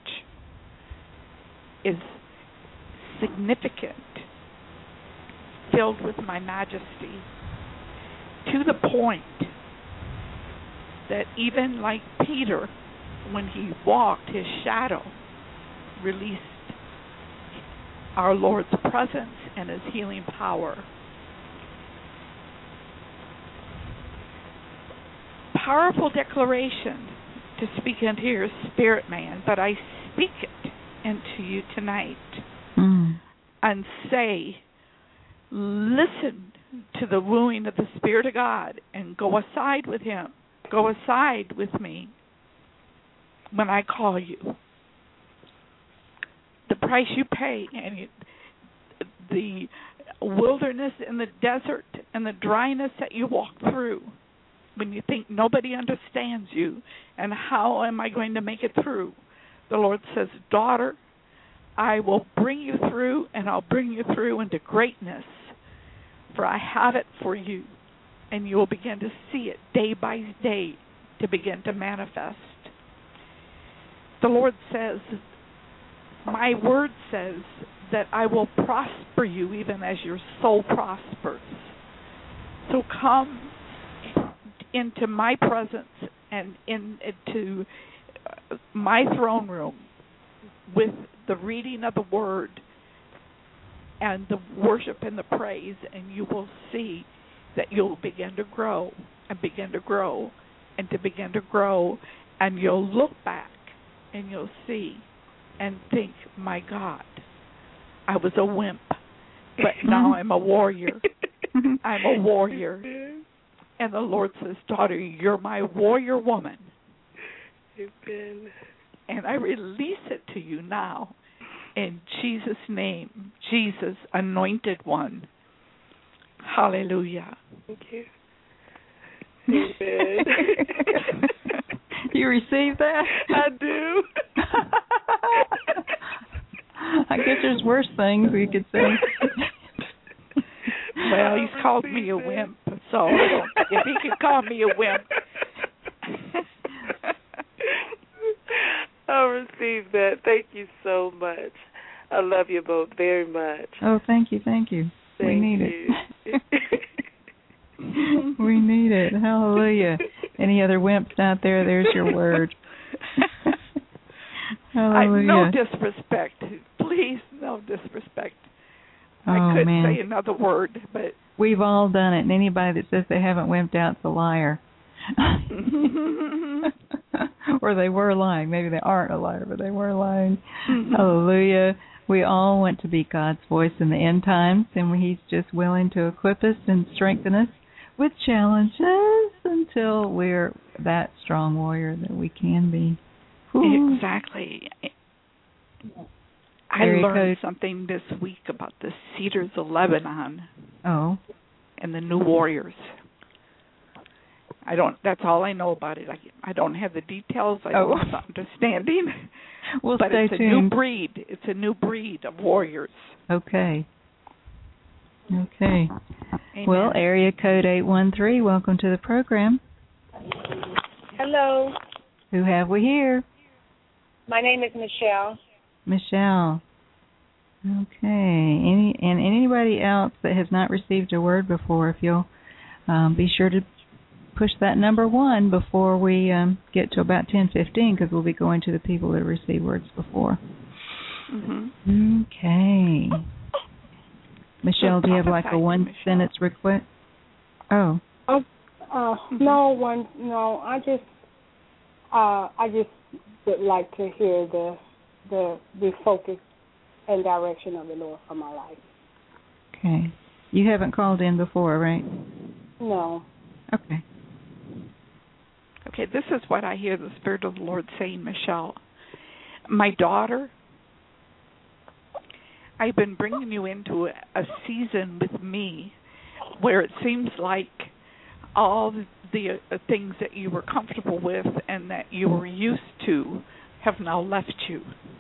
is significant, filled with my majesty, to the point that even like Peter, when he walked, his shadow released our Lord's presence and His healing power. Powerful declaration to speak into your spirit, man, but I speak it into you tonight and say, listen to the wooing of the Spirit of God and go aside with Him. Go aside with me when I call you. price you pay, and the wilderness and the desert and the dryness that you walk through when you think nobody understands you and how am I going to make it through. The Lord says, daughter, I will bring you through, and I'll bring you through into greatness, for I have it for you, and you will begin to see it day by day to begin to manifest. The Lord says, my word says that I will prosper you even as your soul prospers. So come into my presence and into my throne room with the reading of the word and the worship and the praise, and you will see that you'll begin to grow and begin to grow and to begin to grow, and you'll look back and you'll see and think, my God, I was a wimp, but now I'm a warrior. I'm a warrior. And the Lord says, daughter, you're my warrior woman. Amen. And I release it to you now in Jesus' name, Jesus, anointed one. Hallelujah. Thank you. Amen. You receive that? I do. I guess there's worse things we could say. Well, he's called me a wimp, so if he can call me a wimp. I received that. Thank you so much. I love you both very much. Oh, thank you. We need it. We need it. Hallelujah. Any other wimps out there, there's your word. Hallelujah. No disrespect. Please, no disrespect. I couldn't say another word, but we've all done it, and anybody that says they haven't wimped out's a liar. Or they were lying. Maybe they aren't a liar, but they were lying. Hallelujah. We all want to be God's voice in the end times, and He's just willing to equip us and strengthen us with challenges until we're that strong warrior that we can be. Ooh. Exactly. I learned something this week about the Cedars of Lebanon. Oh. And the new warriors. That's all I know about it. I don't have the details. I don't have the understanding. Well, but stay it's tuned. A new breed. It's a new breed of warriors. Okay. Amen. Well, area code 813, welcome to the program. Hello. Who have we here? My name is Michelle. Michelle. Okay. Anybody else that has not received a word before, if you'll be sure to push that number 1 before we get to about 10:15, because we'll be going to the people that have received words before. Mm-hmm. Okay. Michelle, do you have like a 1-sentence request? Oh. No. I just would like to hear the focus and direction of the Lord for my life. Okay. You haven't called in before, right? No. Okay. Okay, this is what I hear the Spirit of the Lord saying, Michelle. My daughter, I've been bringing you into a season with me where it seems like all the things that you were comfortable with and that you were used to have now left you.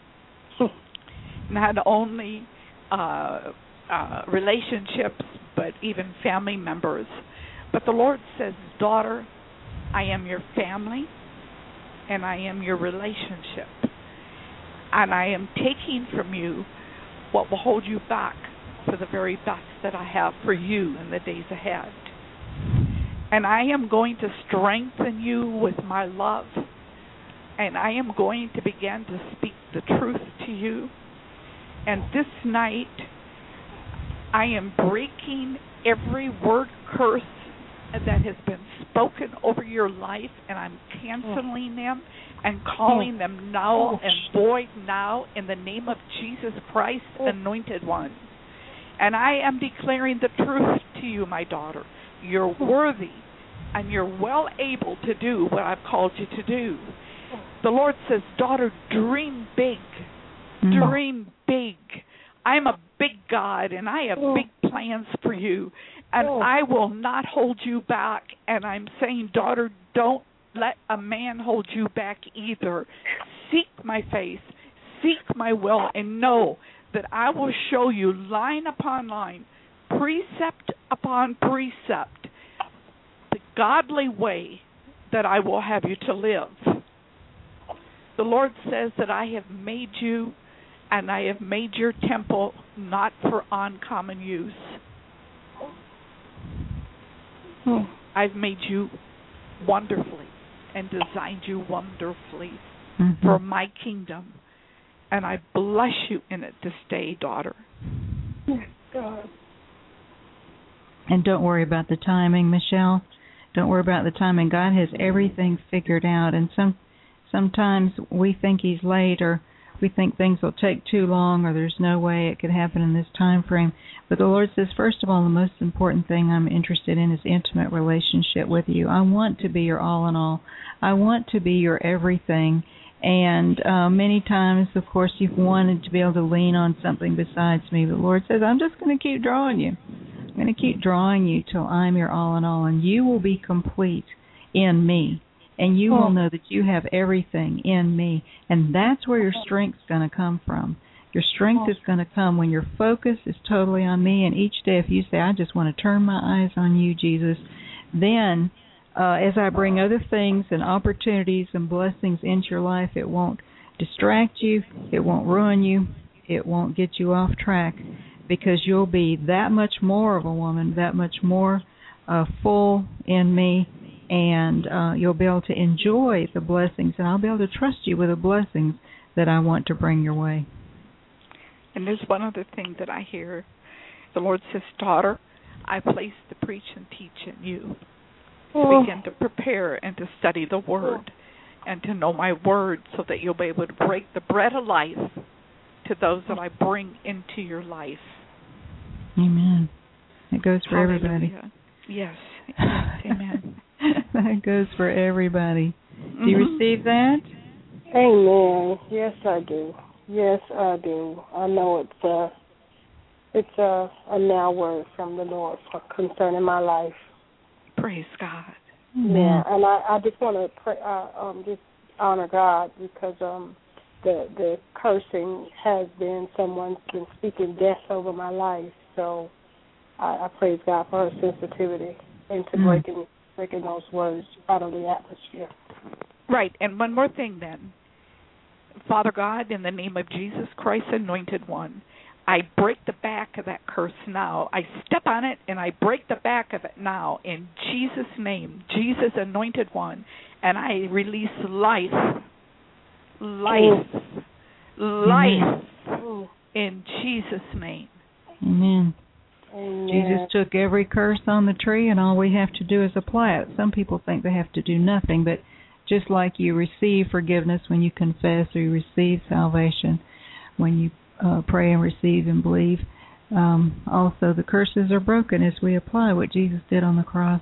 Not only relationships, but even family members. But the Lord says, daughter, I am your family, and I am your relationship. And I am taking from you what will hold you back for the very best that I have for you in the days ahead. And I am going to strengthen you with my love, and I am going to begin to speak the truth to you. And this night, I am breaking every word curse that has been spoken over your life, and I'm canceling them and calling them null and void now in the name of Jesus Christ, anointed one. And I am declaring the truth to you, my daughter. You're worthy, and you're well able to do what I've called you to do. The Lord says, daughter, dream big. Dream big. big. I'm a big God, and I have big plans for you, and I will not hold you back. And I'm saying, daughter, don't let a man hold you back either. Seek my face, seek my will, and know that I will show you line upon line, precept upon precept, the godly way that I will have you to live. The Lord says that I have made you, and I have made your temple not for uncommon use. I've made you wonderfully and designed you wonderfully for my kingdom. And I bless you in it this day, daughter. God. And don't worry about the timing, Michelle. Don't worry about the timing. God has everything figured out. And sometimes we think He's late, or we think things will take too long, or there's no way it could happen in this time frame. But the Lord says, first of all, the most important thing I'm interested in is intimate relationship with you. I want to be your all in all. I want to be your everything. And many times, of course, you've wanted to be able to lean on something besides me. But the Lord says, I'm just going to keep drawing you. I'm going to keep drawing you till I'm your all in all. And you will be complete in me. And you will know that you have everything in me. And that's where your strength's going to come from. Your strength is going to come when your focus is totally on me. And each day, if you say, I just want to turn my eyes on you, Jesus, then as I bring other things and opportunities and blessings into your life, it won't distract you, it won't ruin you, it won't get you off track, because you'll be that much more of a woman, that much more full in me, and you'll be able to enjoy the blessings, and I'll be able to trust you with the blessings that I want to bring your way. And there's one other thing that I hear. The Lord says, daughter, I place the preach and teach in you. Begin to prepare and to study the Word and to know my Word, so that you'll be able to break the bread of life to those that I bring into your life. Amen. It goes for everybody. Yes. Amen. That goes for everybody. Do you receive that? Amen. Yes, I do. Yes, I do. I know it's a now word from the Lord concerning my life. Praise God. Yeah, and I just want to pray, just honor God, because the cursing has been, someone's been speaking death over my life. So I praise God for her sensitivity into breaking those words out of the atmosphere. Right, and one more thing then. Father God, in the name of Jesus Christ, Anointed One, I break the back of that curse now. I step on it and I break the back of it now in Jesus' name, Jesus, Anointed One, and I release life in Jesus' name. Amen. Amen. Jesus took every curse on the tree, and all we have to do is apply it. Some people think they have to do nothing, but just like you receive forgiveness when you confess, or you receive salvation when you pray and receive and believe, also the curses are broken as we apply what Jesus did on the cross.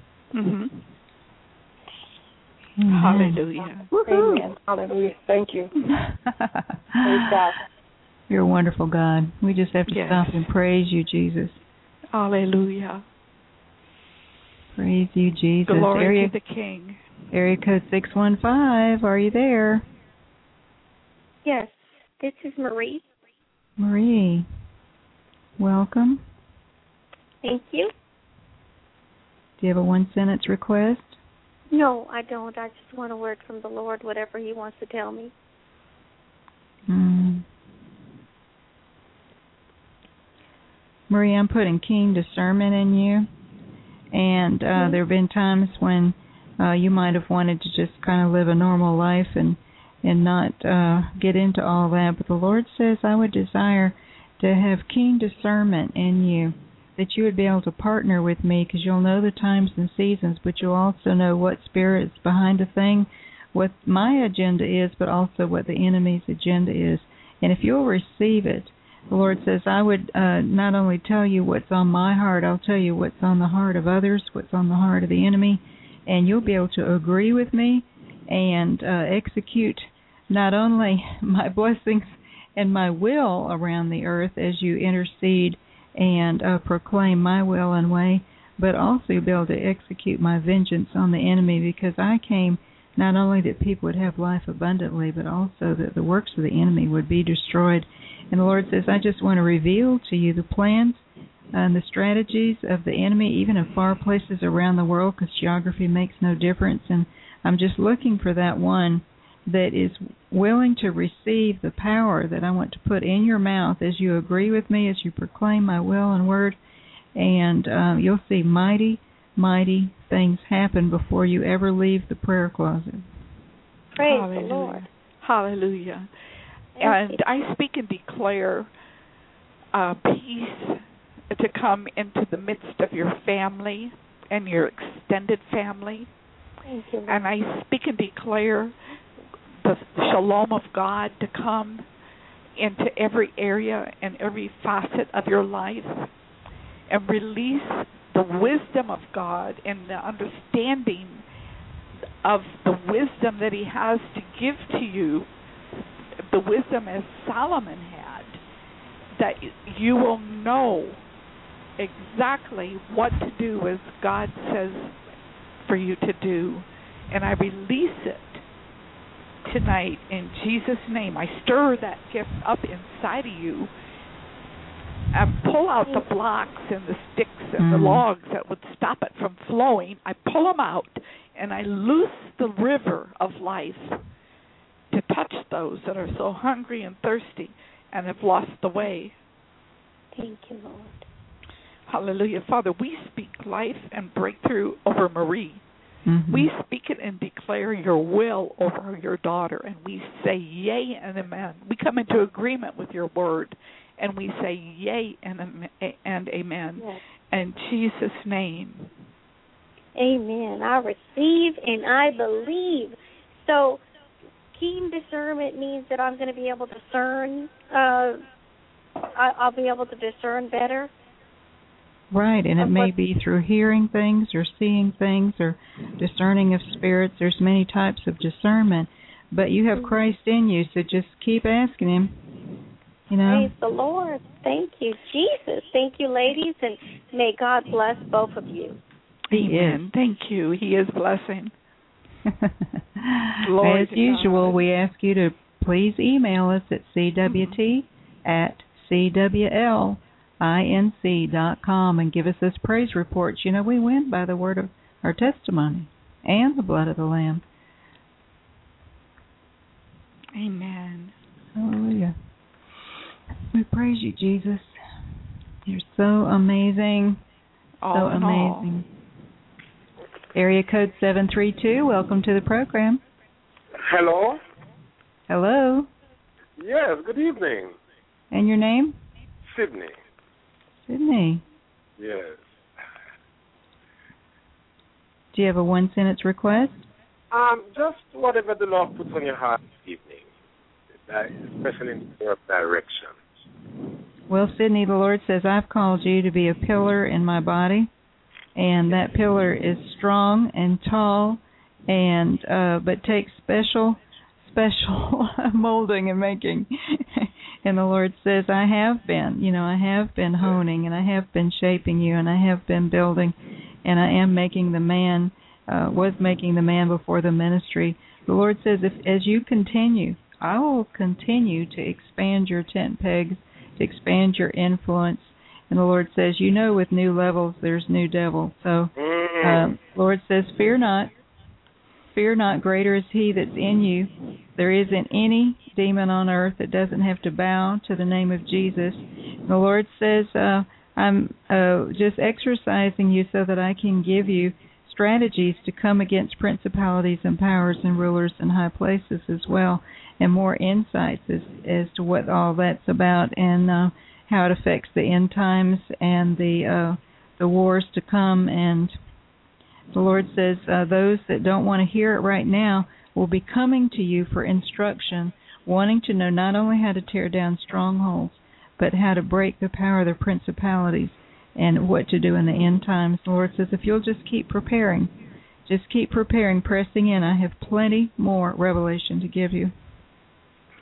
Hallelujah. Amen. Hallelujah. Thank you. Praise God. You're a wonderful God. We just have to stop and praise you, Jesus. Hallelujah. Praise you, Jesus. Glory to the King. Area code 615. Are you there? Yes. This is Marie. Marie, welcome. Thank you. Do you have a one-sentence request? No, I don't. I just want a word from the Lord, whatever He wants to tell me. Marie, I'm putting keen discernment in you, and there have been times when you might have wanted to just kind of live a normal life and not get into all that. But the Lord says I would desire to have keen discernment in you, that you would be able to partner with me, because you'll know the times and seasons, but you'll also know what spirit's behind a thing, what my agenda is, but also what the enemy's agenda is. And if you'll receive it, the Lord says I would not only tell you what's on my heart, I'll tell you what's on the heart of others, what's on the heart of the enemy, and you'll be able to agree with me and execute not only my blessings and my will around the earth as you intercede and proclaim my will and way, but also be able to execute my vengeance on the enemy, because I came not only that people would have life abundantly, but also that the works of the enemy would be destroyed. And the Lord says, I just want to reveal to you the plans and the strategies of the enemy, even in far places around the world, because geography makes no difference. And I'm just looking for that one that is willing to receive the power that I want to put in your mouth as you agree with me, as you proclaim my will and word. And you'll see mighty, mighty things happen before you ever leave the prayer closet. Praise Hallelujah. the Lord. Hallelujah. And I speak and declare peace to come into the midst of your family and your extended family. Thank you, Lord. And I speak and declare the shalom of God to come into every area and every facet of your life, and release the wisdom of God and the understanding of the wisdom that He has to give to you, the wisdom as Solomon had, that you will know exactly what to do as God says for you to do. And I release it tonight in Jesus' name. I stir that gift up inside of you and pull out the blocks and the sticks and the logs that would stop it from flowing. I pull them out and I loose the river of life to touch those that are so hungry and thirsty and have lost the way. Thank you, Lord. Hallelujah. Father, we speak life and breakthrough over Marie. Mm-hmm. We speak it and declare your will over your daughter, and we say yea and amen. We come into agreement with your word, and we say yea and amen. Yes. In Jesus' name. Amen. I receive and I believe. So keen discernment means that I'm going to be able to discern. I'll be able to discern better. Right, and it may be through hearing things or seeing things or discerning of spirits. There's many types of discernment, but you have Christ in you, so just keep asking Him. You know? Praise the Lord. Thank you, Jesus. Thank you, ladies, and may God bless both of you. Amen. Thank you. He is blessing. As usual, we ask you to please email us at cwt@cwlinc.com and give us those praise reports. You know, we win by the word of our testimony and the blood of the Lamb. Amen. Hallelujah. We praise you, Jesus. You're so amazing. So amazing. Area code 732, welcome to the program. Hello? Hello. Yes, good evening. And your name? Sydney. Sydney. Yes. Do you have a one-sentence request? Just whatever the Lord puts on your heart this evening, especially in terms of direction. Well, Sydney, the Lord says, I've called you to be a pillar in my body, and that pillar is strong and tall, and but takes special molding and making. And the Lord says, I have been honing, and I have been shaping you, and I have been building, and I am making the man, was making the man before the ministry. The Lord says, as you continue, I will continue to expand your tent pegs, to expand your influence. And the Lord says, with new levels, there's new devils. So the Lord says, fear not. Fear not, greater is He that's in you. There isn't any demon on earth that doesn't have to bow to the name of Jesus. The Lord says, I'm just exercising you so that I can give you strategies to come against principalities and powers and rulers in high places as well, and more insights as to what all that's about and how it affects the end times and the wars to come. And the Lord says those that don't want to hear it right now will be coming to you for instruction, wanting to know not only how to tear down strongholds, but how to break the power of the principalities and what to do in the end times. The Lord says, if you'll just keep preparing, pressing in, I have plenty more revelation to give you.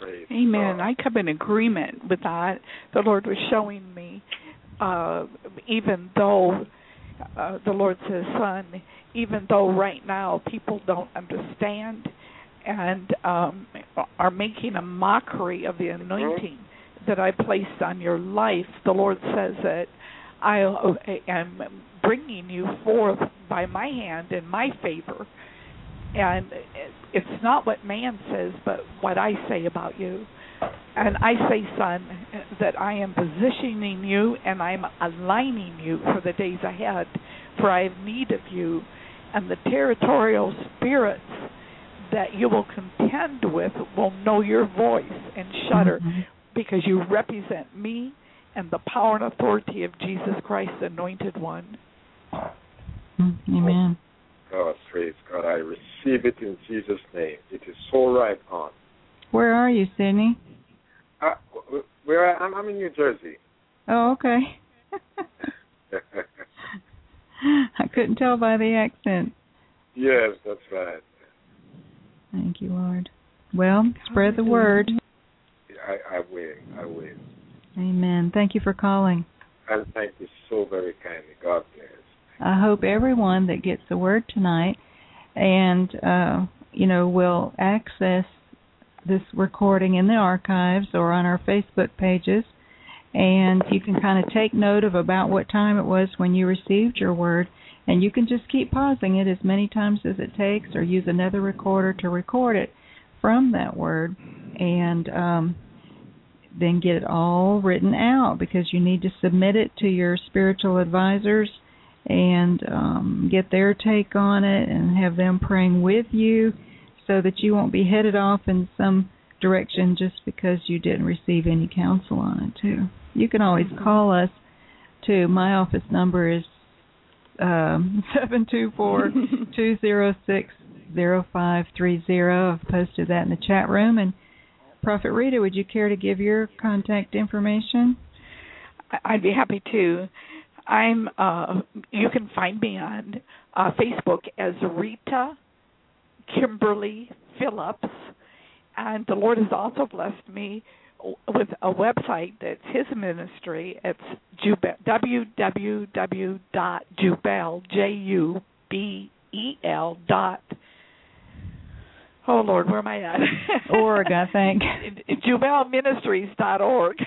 Amen. I come in agreement with that. The Lord was showing me, even though the Lord says, son, even though right now people don't understand and are making a mockery of the anointing that I placed on your life, the Lord says that I am bringing you forth by my hand in my favor. And it's not what man says, but what I say about you. And I say, son, that I am positioning you and I'm aligning you for the days ahead, for I have need of you. And the territorial spirits that you will contend with will know your voice and shudder, because you represent me and the power and authority of Jesus Christ, the Anointed One. Amen. God, praise God. I receive it in Jesus' name. It is so right on. Where are you, Sidney? I'm in New Jersey. Oh, okay. I couldn't tell by the accent. Yes, that's right. Thank you, Lord. Well, spread the word. I will. Amen. Thank you for calling. And thank you so very kindly. God bless. I hope everyone that gets the word tonight and, will access this recording in the archives or on our Facebook pages, and you can kind of take note of about what time it was when you received your word, and you can just keep pausing it as many times as it takes, or use another recorder to record it from that word, and then get it all written out, because you need to submit it to your spiritual advisors and get their take on it and have them praying with you, so that you won't be headed off in some direction just because you didn't receive any counsel on it, too. You can always call us, too. My office number is 724-206-0530. I've posted that in the chat room. And Prophet Rita, would you care to give your contact information? I'd be happy to. You can find me on Facebook as Rita Kimberly Phillips, and the Lord has also blessed me with a website that's His ministry. It's www.jubel, Jubel Oh, Lord, where am I at? Org, I think. JubelMinistries.org.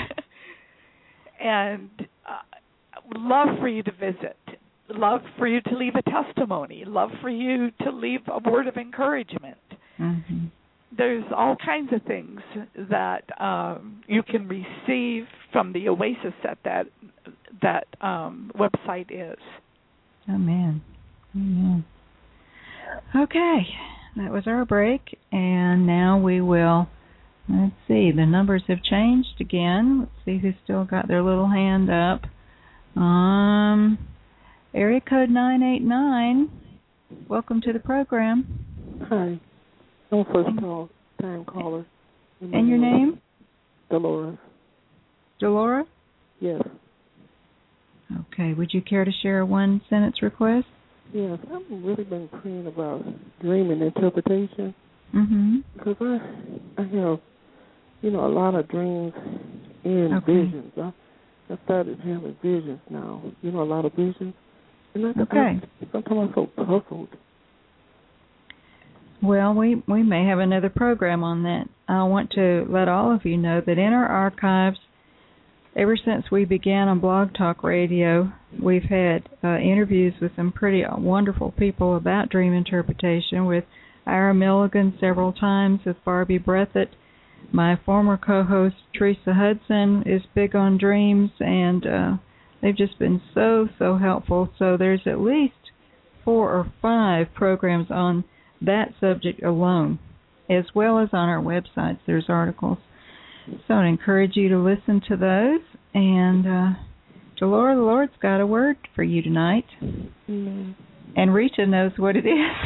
And love for you to visit. Love for you to leave a testimony. Love for you to leave a word of encouragement. Mm-hmm. There's all kinds of things that you can receive from the Oasis that website is. Amen. Amen. Okay, that was our break, and now we will, let's see, the numbers have changed again. Let's see who's still got their little hand up. Area code 989. Welcome to the program. Hi. I'm a first-time caller. And your name? Dolores. Delora? Yes. Okay. Would you care to share a one-sentence request? Yes. I've really been praying about dream and interpretation. Mm-hmm. Because I have, a lot of dreams and visions. I started having visions now. A lot of visions. And sometimes I'm so puzzled. Well, we may have another program on that. I want to let all of you know that in our archives, ever since we began on Blog Talk Radio, we've had interviews with some pretty wonderful people about dream interpretation, with Ira Milligan several times, with Barbie Breathitt. My former co-host, Teresa Hudson, is big on dreams, and they've just been so helpful. So there's at least 4 or 5 programs on that subject alone, as well as on our websites. There's articles. So I encourage you to listen to those. And Delora, the Lord's got a word for you tonight. Mm-hmm. And Rita knows what it is.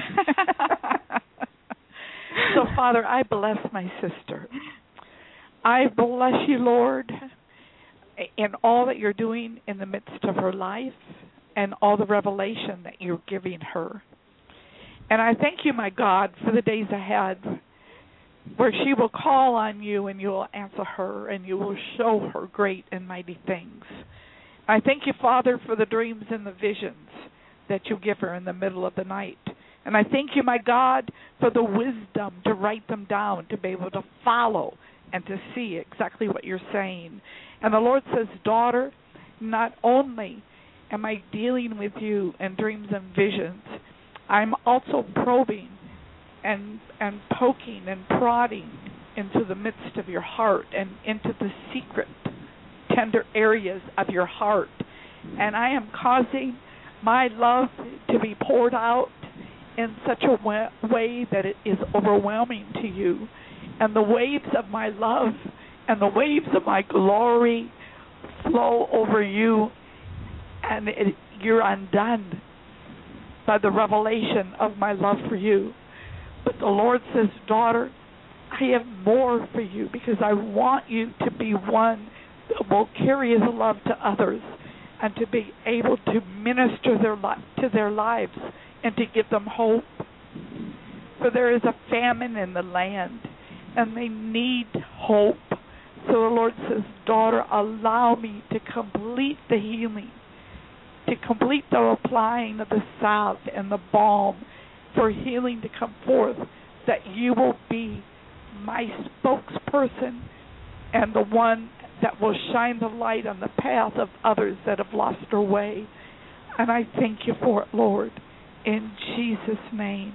So, Father, I bless my sister. I bless you, Lord, in all that you're doing in the midst of her life and all the revelation that you're giving her. And I thank you, my God, for the days ahead, where she will call on you and you will answer her and you will show her great and mighty things. I thank you, Father, for the dreams and the visions that you give her in the middle of the night. And I thank you, my God, for the wisdom to write them down, to be able to follow and to see exactly what you're saying. And the Lord says, daughter, not only am I dealing with you in dreams and visions, I'm also probing and poking and prodding into the midst of your heart and into the secret, tender areas of your heart. And I am causing my love to be poured out in such a way that it is overwhelming to you. And the waves of my love and the waves of my glory flow over you, and you're undone by the revelation of my love for you. But the Lord says, daughter, I have more for you, because I want you to be one that will carry His love to others and to be able to minister to their lives and to give them hope. For there is a famine in the land, and they need hope. So the Lord says, daughter, allow me to complete the healing, to complete the applying of the salve and the balm for healing to come forth, that you will be my spokesperson and the one that will shine the light on the path of others that have lost their way. And I thank you for it, Lord, in Jesus' name.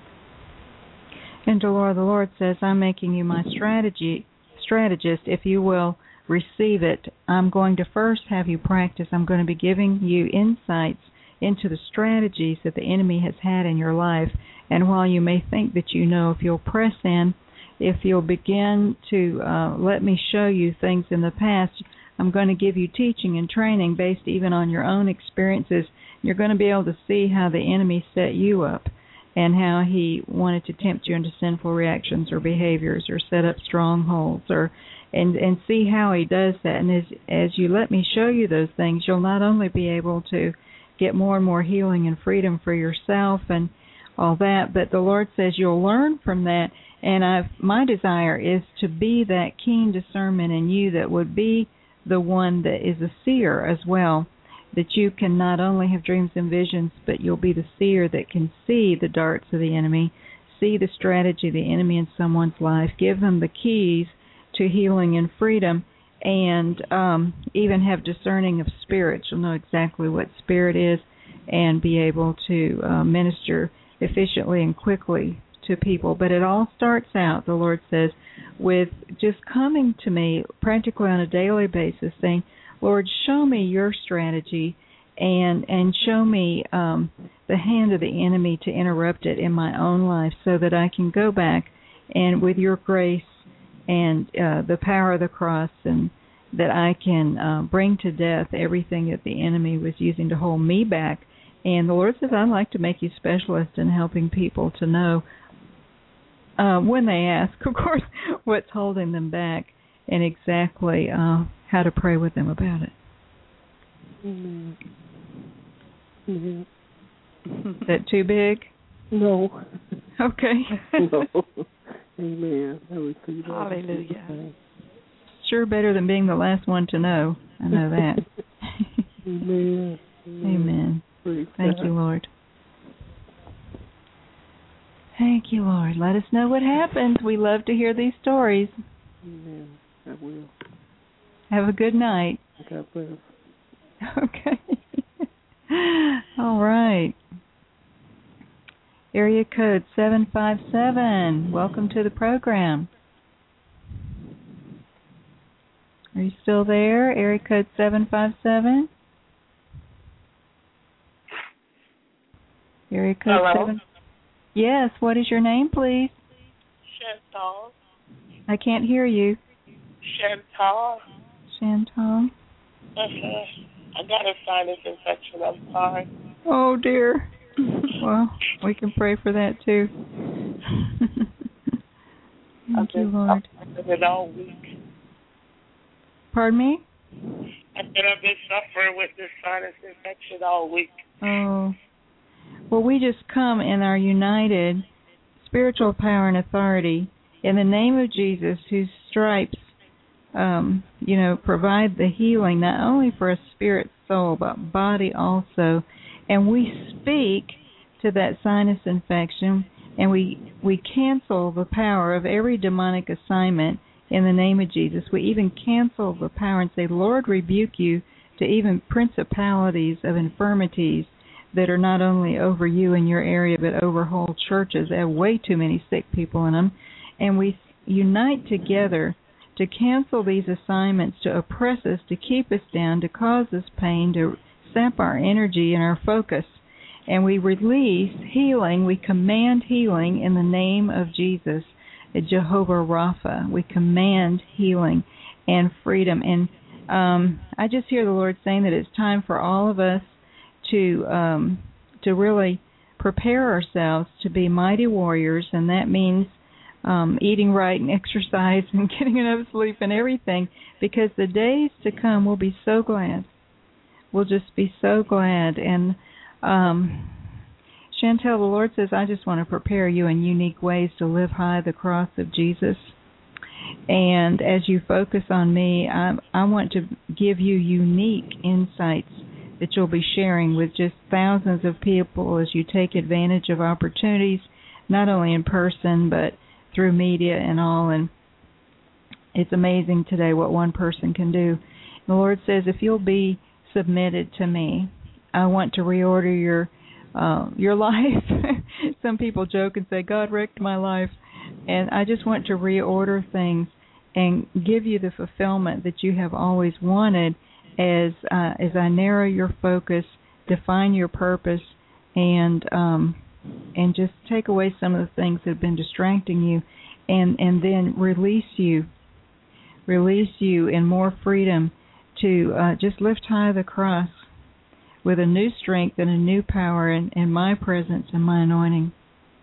And Delora, the Lord says, I'm making you my strategist. If you will receive it, I'm going to first have you practice. I'm going to be giving you insights into the strategies that the enemy has had in your life. And while you may think that you know, if you'll press in, if you'll begin to let me show you things in the past, I'm going to give you teaching and training based even on your own experiences. You're going to be able to see how the enemy set you up and how he wanted to tempt you into sinful reactions or behaviors or set up strongholds and see how he does that. And as you let me show you those things, you'll not only be able to get more and more healing and freedom for yourself and all that, but the Lord says you'll learn from that. And my desire is to be that keen discernment in you that would be the one that is a seer as well, that you can not only have dreams and visions, but you'll be the seer that can see the darts of the enemy, see the strategy of the enemy in someone's life, give them the keys to healing and freedom, and even have discerning of spirits. You'll know exactly what spirit is and be able to minister efficiently and quickly to people. But it all starts out, the Lord says, with just coming to me practically on a daily basis saying, Lord, show me your strategy and show me the hand of the enemy to interrupt it in my own life so that I can go back and with your grace and the power of the cross, and that I can bring to death everything that the enemy was using to hold me back. And the Lord says, I'd like to make you specialist in helping people to know when they ask, of course, what's holding them back and exactly how to pray with them about it. Mm-hmm. Mm-hmm. Is that too big? No. Okay. No. Amen. I receive that. Hallelujah. Sure better than being the last one to know. I know that. Amen. Amen. Praise Thank God. you, Lord. Thank you, Lord. Let us know what happens. We love to hear these stories. Amen. I will. Have a good night. God bless. Okay. All right. Area code 757. Welcome to the program. Are you still there? Area code 757. Area code Hello? 7. Yes. What is your name, please? Chantal. I can't hear you. Chantal. Chantal. I got a sinus infection. I'm sorry. Oh, dear. Well, we can pray for that, too. Thank you, Lord. I've been all week. Pardon me? I've been suffering with this sinus infection all week. Oh. Well, we just come in our united spiritual power and authority In the name of Jesus, whose stripes, provide the healing not only for a spirit, soul, but body also. And we speak to that sinus infection, and we cancel the power of every demonic assignment in the name of Jesus. We even cancel the power and say, Lord, rebuke you to even principalities of infirmities that are not only over you in your area, but over whole churches. There are way too many sick people in them. And we unite together to cancel these assignments, to oppress us, to keep us down, to cause us pain, to sap our energy and our focus. And we release healing. We command healing in the name of Jesus, Jehovah Rapha. We command healing and freedom. And I just hear the Lord saying that it's time for all of us to really prepare ourselves to be mighty warriors, and that means eating right and exercise and getting enough sleep and everything, because the days to come we'll be so glad. We'll just be so glad. And Chantel, the Lord says, I just want to prepare you in unique ways to live high the cross of Jesus. And as you focus on me, I want to give you unique insights that you'll be sharing with just thousands of people as you take advantage of opportunities, not only in person, but through media and all. And it's amazing today what one person can do. The Lord says, if you'll be submitted to me, I want to reorder your life. Some people joke and say, God wrecked my life. And I just want to reorder things and give you the fulfillment that you have always wanted as I narrow your focus, define your purpose, and just take away some of the things that have been distracting you, and then release you in more freedom to just lift high the cross with a new strength and a new power in my presence and my anointing.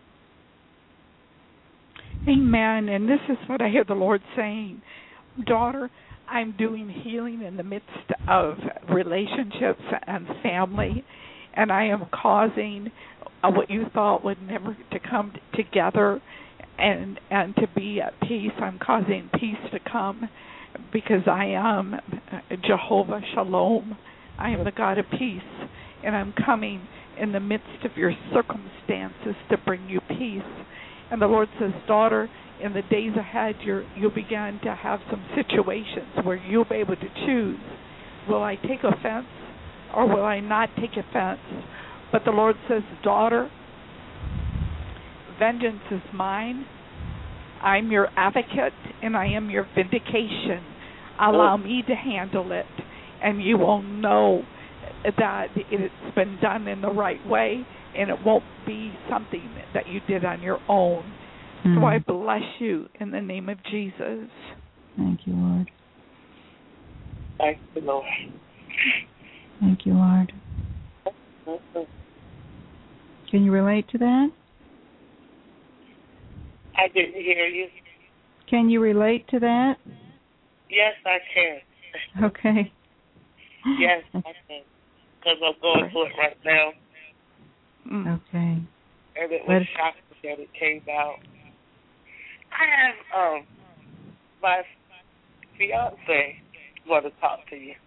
Amen. And this is what I hear the Lord saying. Daughter, I'm doing healing in the midst of relationships and family, and I am causing what you thought would never to come together and to be at peace. I'm causing peace to come because I am Jehovah Shalom. I am the God of peace, and I'm coming in the midst of your circumstances to bring you peace. And the Lord says, daughter, in the days ahead, you'll begin to have some situations where you'll be able to choose, will I take offense or will I not take offense? But the Lord says, daughter, vengeance is mine. I'm your advocate, and I am your vindication. Allow me to handle it, and you will know that it's been done in the right way, and it won't be something that you did on your own. So I bless you in the name of Jesus. Thank you, Lord. Thank you, Lord. Thank you, Lord. Can you relate to that? I didn't hear you. Can you relate to that? Yes, I can. Okay. Yes, I can. Because I'm going through it right now. Okay. And it was shocking that it came out. I have my fiance want to talk to you.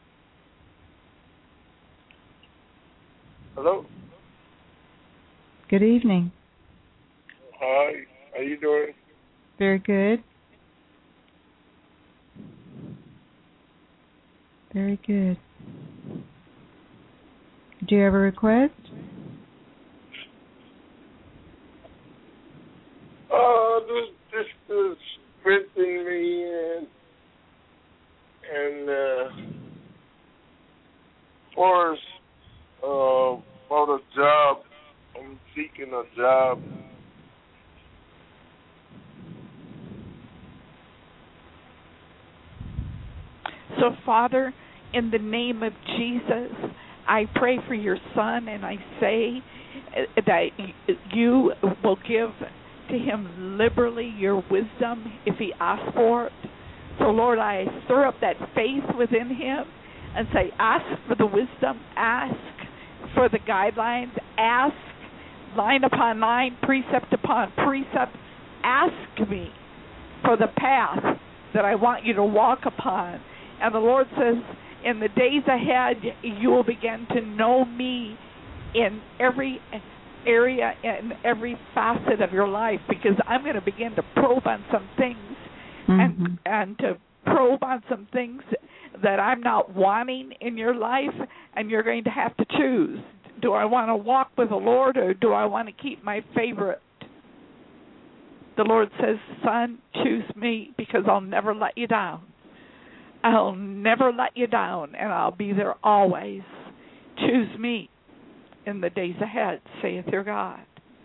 Hello? Good evening. Hi. How you doing? Very good. Very good. Do you have a request? Just to strengthen me and far as about a job, I'm seeking a job. So, Father, in the name of Jesus, I pray for your son, and I say that you will give to him liberally your wisdom if he asks for it. So, Lord, I stir up that faith within him and say, ask for the wisdom, ask for the guidelines, ask line upon line, precept upon precept. Ask me for the path that I want you to walk upon. And the Lord says, in the days ahead, you will begin to know me in every area, in every facet of your life, because I'm going to begin to probe on some things and to probe on some things that I'm not wanting in your life, and you're going to have to choose. Do I want to walk with the Lord, or do I want to keep my favorite? The Lord says, son, choose me, because I'll never let you down. I'll never let you down, and I'll be there always. Choose me in the days ahead, saith your God.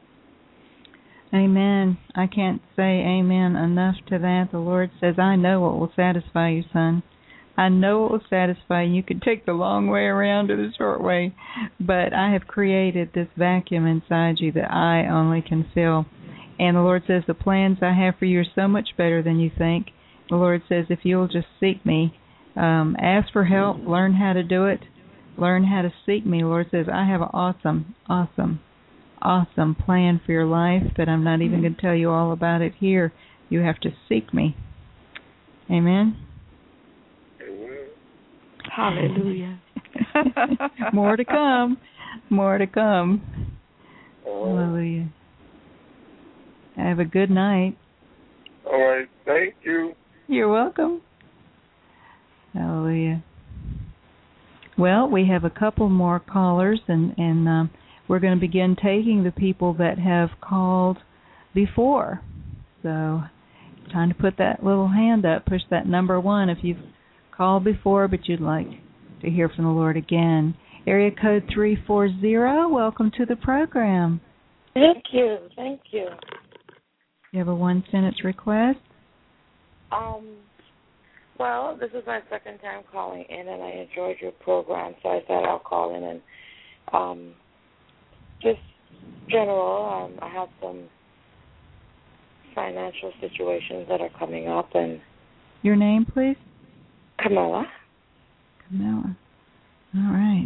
Amen. I can't say amen enough to that. The Lord says, I know what will satisfy you, son. I know it will satisfy you. You can take the long way around or the short way, but I have created this vacuum inside you that I only can fill. And the Lord says, the plans I have for you are so much better than you think. The Lord says, if you'll just seek me, ask for help, learn how to do it, learn how to seek me. The Lord says, I have an awesome plan for your life that I'm not even going to tell you all about it here. You have to seek me. Amen? Hallelujah. More to come. More to come. Hallelujah. Have a good night. All right. Thank you. You're welcome. Hallelujah. Well, we have a couple more callers, and we're going to begin taking the people that have called before. So it's time to put that little hand up, push that number 1 if you've called before but you'd like to hear from the Lord again. Area code 340, welcome to the program. Thank you. Thank you. You have a 1-sentence request? Well, this is my second time calling in, and I enjoyed your program, so I thought I'll call in and just general. I have some financial situations that are coming up, and your name, please? Camilla. Camilla. All right.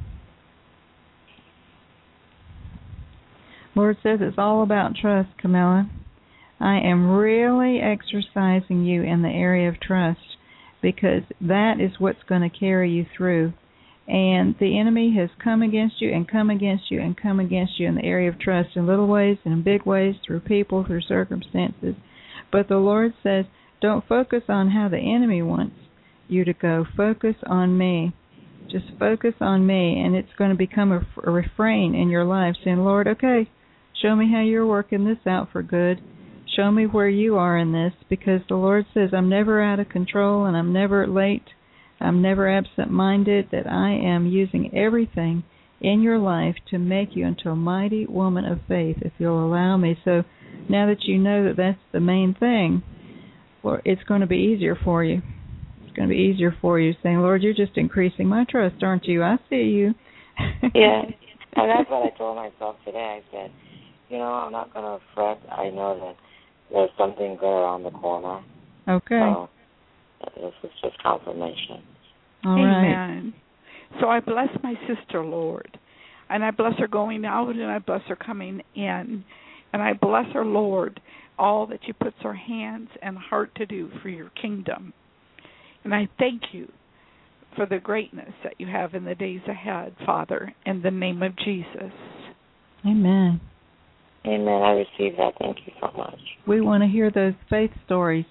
Lord says it's all about trust, Camilla. I am really exercising you in the area of trust, because that is what's going to carry you through. And the enemy has come against you and come against you and come against you in the area of trust, in little ways and in big ways, through people, through circumstances. But the Lord says, don't focus on how the enemy wants you to go. Focus on me. Just focus on me, and it's going to become a refrain in your life, saying, Lord, okay, show me how you're working this out for good. Show me where you are in this, because the Lord says I'm never out of control and I'm never late. I'm never absent-minded, that I am using everything in your life to make you into a mighty woman of faith, if you'll allow me. So now that you know that that's the main thing, Lord, it's going to be easier for you. It's going to be easier for you, saying, Lord, you're just increasing my trust, aren't you? I see you. Yeah, and that's what I told myself today. I said, I'm not going to fret. I know that there's something good around the corner. Okay. So this is just confirmation. All Amen. Right. So I bless my sister, Lord, and I bless her going out, and I bless her coming in, and I bless her, Lord, all that she puts her hands and heart to do for your kingdom. And I thank you for the greatness that you have in the days ahead, Father, in the name of Jesus. Amen. Amen. I receive that. Thank you so much. We want to hear those faith stories.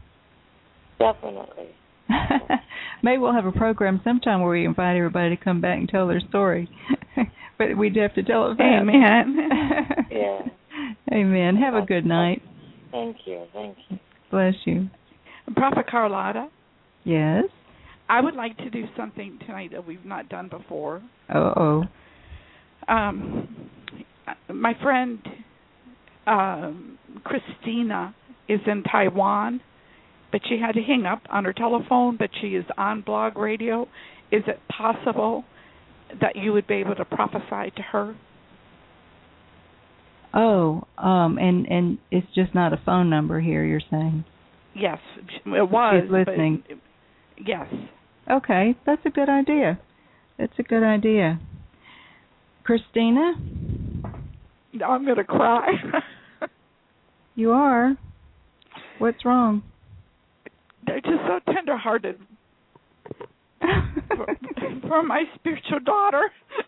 Definitely. Maybe we'll have a program sometime where we invite everybody to come back and tell their story. But we'd have to tell it fast. Amen. Yeah. Amen. Have a good night. Thank you. Thank you. Bless you. Prophet Carlotta. Yes? I would like to do something tonight that we've not done before. Uh-oh. My friend Christina is in Taiwan, but she had to hang up on her telephone, but she is on Blog Radio. Is it possible that you would be able to prophesy to her? Oh, and it's just not a phone number here, you're saying? Yes, it was. She's listening. But yes. Okay, that's a good idea. That's a good idea. Christina? I'm going to cry. You are? What's wrong? They're just so tender-hearted for my spiritual daughter.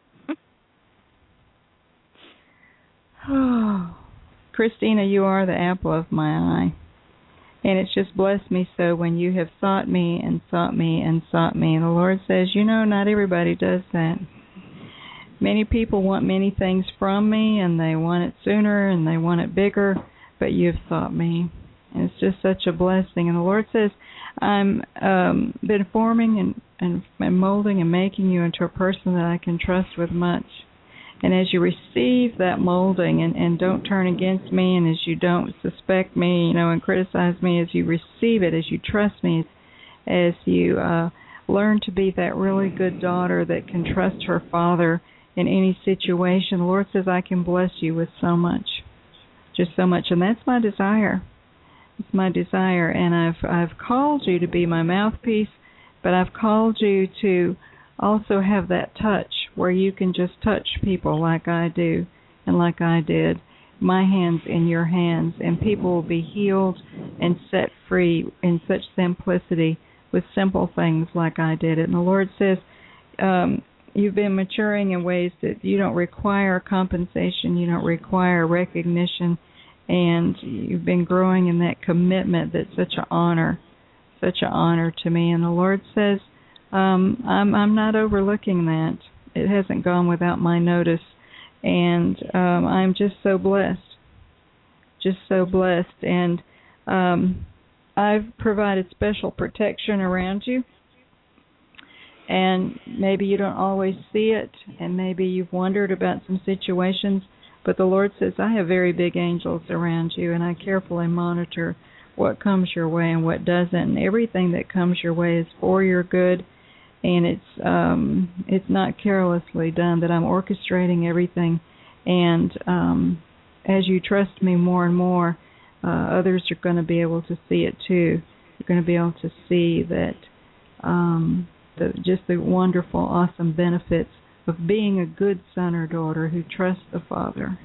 Oh, Christina, you are the apple of my eye. And it's just blessed me so when you have sought me and sought me and sought me. And the Lord says, not everybody does that. Many people want many things from me, and they want it sooner, and they want it bigger, but you've sought me. And it's just such a blessing. And the Lord says, I'm been forming and molding and making you into a person that I can trust with much. And as you receive that molding and don't turn against me, and as you don't suspect me, and criticize me, as you receive it, as you trust me, as you learn to be that really good daughter that can trust her father in any situation, the Lord says, I can bless you with so much, just so much. And that's my desire. It's my desire. And I've called you to be my mouthpiece, but I've called you to also have that touch where you can just touch people like I do and like I did, my hands in your hands, and people will be healed and set free in such simplicity with simple things like I did it. And the Lord says, you've been maturing in ways that you don't require compensation, you don't require recognition, and you've been growing in that commitment that's such an honor to me. And the Lord says, I'm not overlooking that. It hasn't gone without my notice, and I'm just so blessed. And I've provided special protection around you, and maybe you don't always see it, and maybe you've wondered about some situations, but the Lord says, I have very big angels around you, and I carefully monitor what comes your way and what doesn't, and everything that comes your way is for your good. And it's not carelessly done, that I'm orchestrating everything. And as you trust me more and more, others are going to be able to see it too. You're going to be able to see that just the wonderful, awesome benefits of being a good son or daughter who trusts the Father.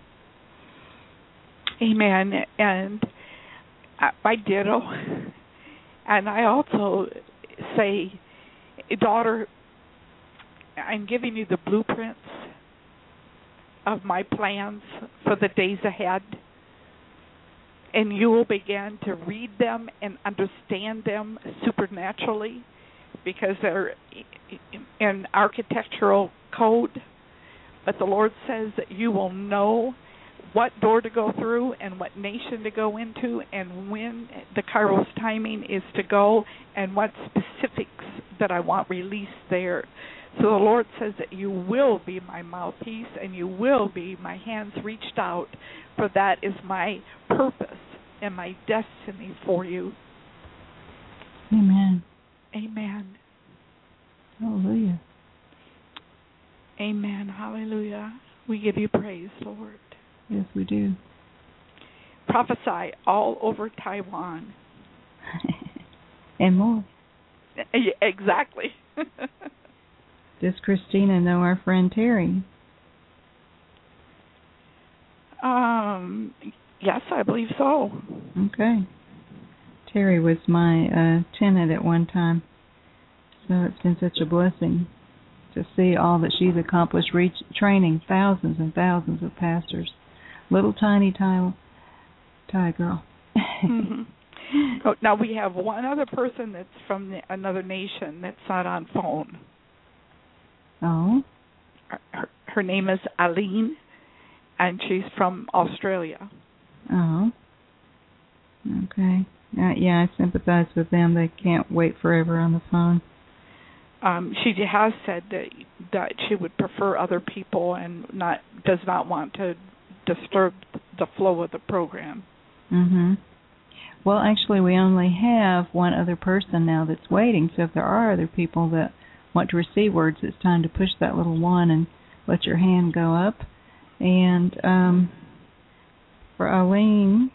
Amen. And I ditto. And I also say, daughter, I'm giving you the blueprints of my plans for the days ahead, and you will begin to read them and understand them supernaturally, because they're in architectural code. But the Lord says that you will know what door to go through and what nation to go into, and when the Kairos timing is to go, and what specifics that I want released there. So the Lord says that you will be my mouthpiece, and you will be my hands reached out, for that is my purpose and my destiny for you. Amen. Amen. Hallelujah. Amen. Hallelujah. We give you praise, Lord. Yes, we do. Prophesy all over Taiwan. And more. Exactly. Does Christina know our friend Terry? Yes, I believe so. Okay. Terry was my tenant at one time, so it's been such a blessing to see all that she's accomplished, training thousands and thousands of pastors. Little tiny Thai girl. Mm-hmm. Oh, now we have one other person that's from another nation that's not on phone. Oh. Her name is Aline, and she's from Australia. Oh. Okay. Yeah, I sympathize with them. They can't wait forever on the phone. She has said that she would prefer other people and does not want to disturb the flow of the program. Mhm. Well, actually, we only have one other person now that's waiting. So if there are other people that want to receive words, it's time to push that little one and let your hand go up. And for Aline,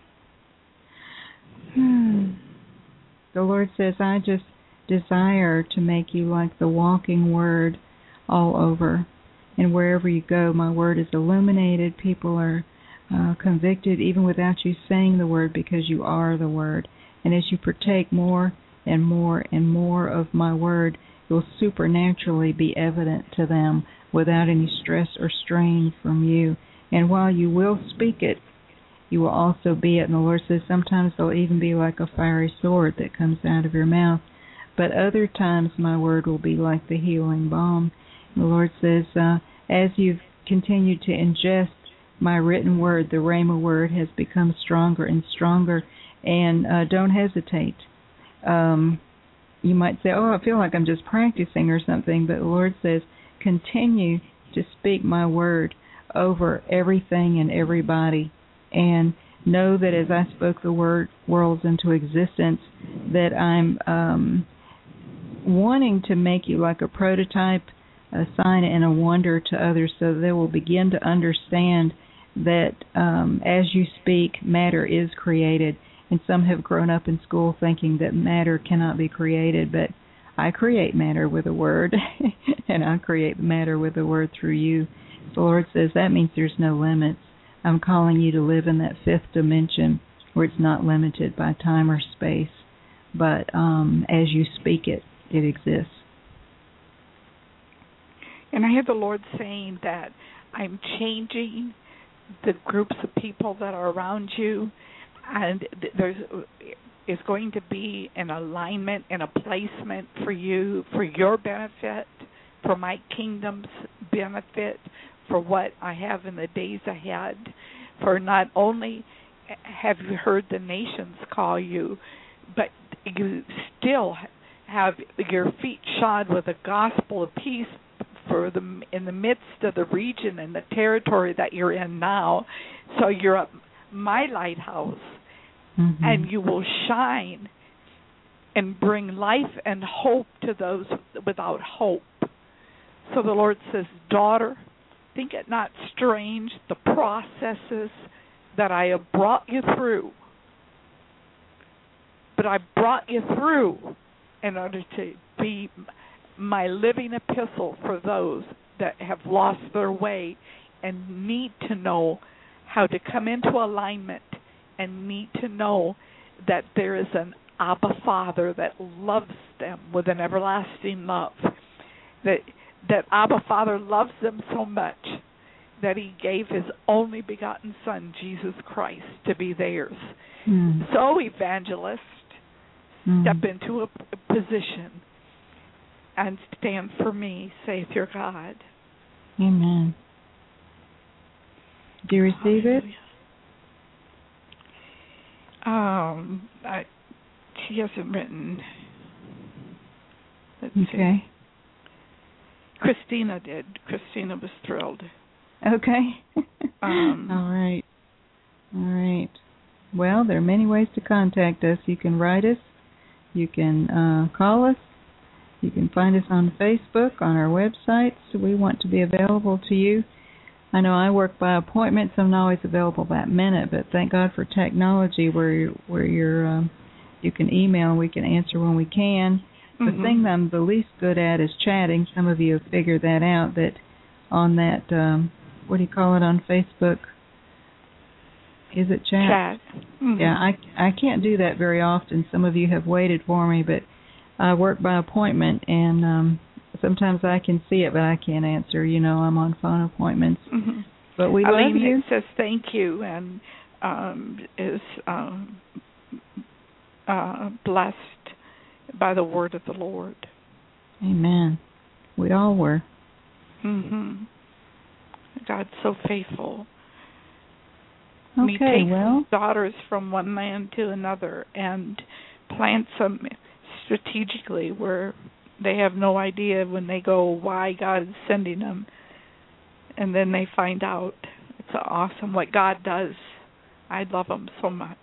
the Lord says, I just desire to make you like the walking word all over. And wherever you go, my word is illuminated. People are convicted even without you saying the word, because you are the word. And as you partake more and more and more of my word, it will supernaturally be evident to them without any stress or strain from you. And while you will speak it, you will also be it. And the Lord says sometimes they'll even be like a fiery sword that comes out of your mouth. But other times my word will be like the healing balm. And the Lord says, as you've continued to ingest my written word, the Rhema word has become stronger and stronger. And don't hesitate. You might say, I feel like I'm just practicing or something. But the Lord says, continue to speak my word over everything and everybody. And know that as I spoke the worlds into existence, that I'm wanting to make you like a prototype, a sign and a wonder to others, so they will begin to understand that as you speak, matter is created. And some have grown up in school thinking that matter cannot be created, but I create matter with a word, and I create matter with a word through you. The Lord says that means there's no limits. I'm calling you to live in that fifth dimension where it's not limited by time or space, but as you speak it, it exists. And I hear the Lord saying that I'm changing the groups of people that are around you, and is going to be an alignment and a placement for you, for your benefit, for my kingdom's benefit, for what I have in the days ahead. For not only have you heard the nations call you, but you still have your feet shod with the gospel of peace for them in the midst of the region and the territory that you're in now. So you're my lighthouse, and you will shine and bring life and hope to those without hope. So the Lord says, daughter, think it not strange the processes that I have brought you through. But I brought you through in order to be my living epistle for those that have lost their way and need to know how to come into alignment and need to know that there is an Abba Father that loves them with an everlasting love. That Abba Father loves them so much that he gave his only begotten Son, Jesus Christ, to be theirs. So, evangelist, step into a position and stand for me, saith your God. Amen. Do you receive it? She hasn't written. Let's okay. See. Christina did. Christina was thrilled. Okay. All right. Well, there are many ways to contact us. You can write us. You can call us. You can find us on Facebook, on our websites. We want to be available to you. I know I work by appointment, so I'm not always available that minute, but thank God for technology where you can email and we can answer when we can. The thing that I'm the least good at is chatting. Some of you have figured that out, that on that, what do you call it on Facebook? Is it chat? Yeah, I can't do that very often. Some of you have waited for me, but I work by appointment, and sometimes I can see it, but I can't answer. I'm on phone appointments. But we love you. Says thank you and is blessed by the word of the Lord. Amen. We all were. God's so faithful. Okay, he takes daughters from one land to another and plants them strategically where they have no idea when they go why God is sending them. And then they find out. It's awesome what God does. I love him so much.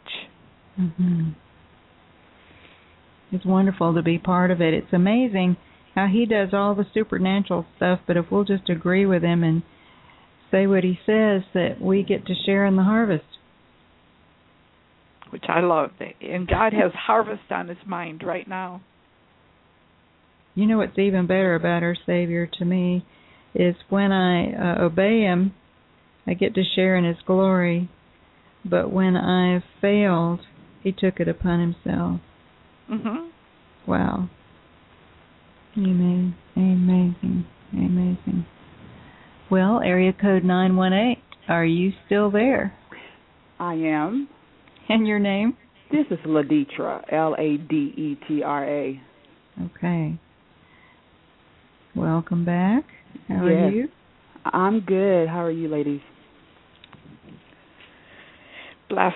It's wonderful to be part of it. It's amazing how he does all the supernatural stuff, but if we'll just agree with him and say what he says, that we get to share in the harvest. Which I love. And God has harvest on his mind right now. You know what's even better about our Savior to me is when I obey him, I get to share in His glory. But when I've failed, He took it upon Himself. Mhm. Wow. Amen. Amazing. Amazing. Well, area code 918. Are you still there? I am. And your name? This is Ladetra, Ladetra. Okay. Welcome back. How are you? I'm good. How are you, ladies? Blessed.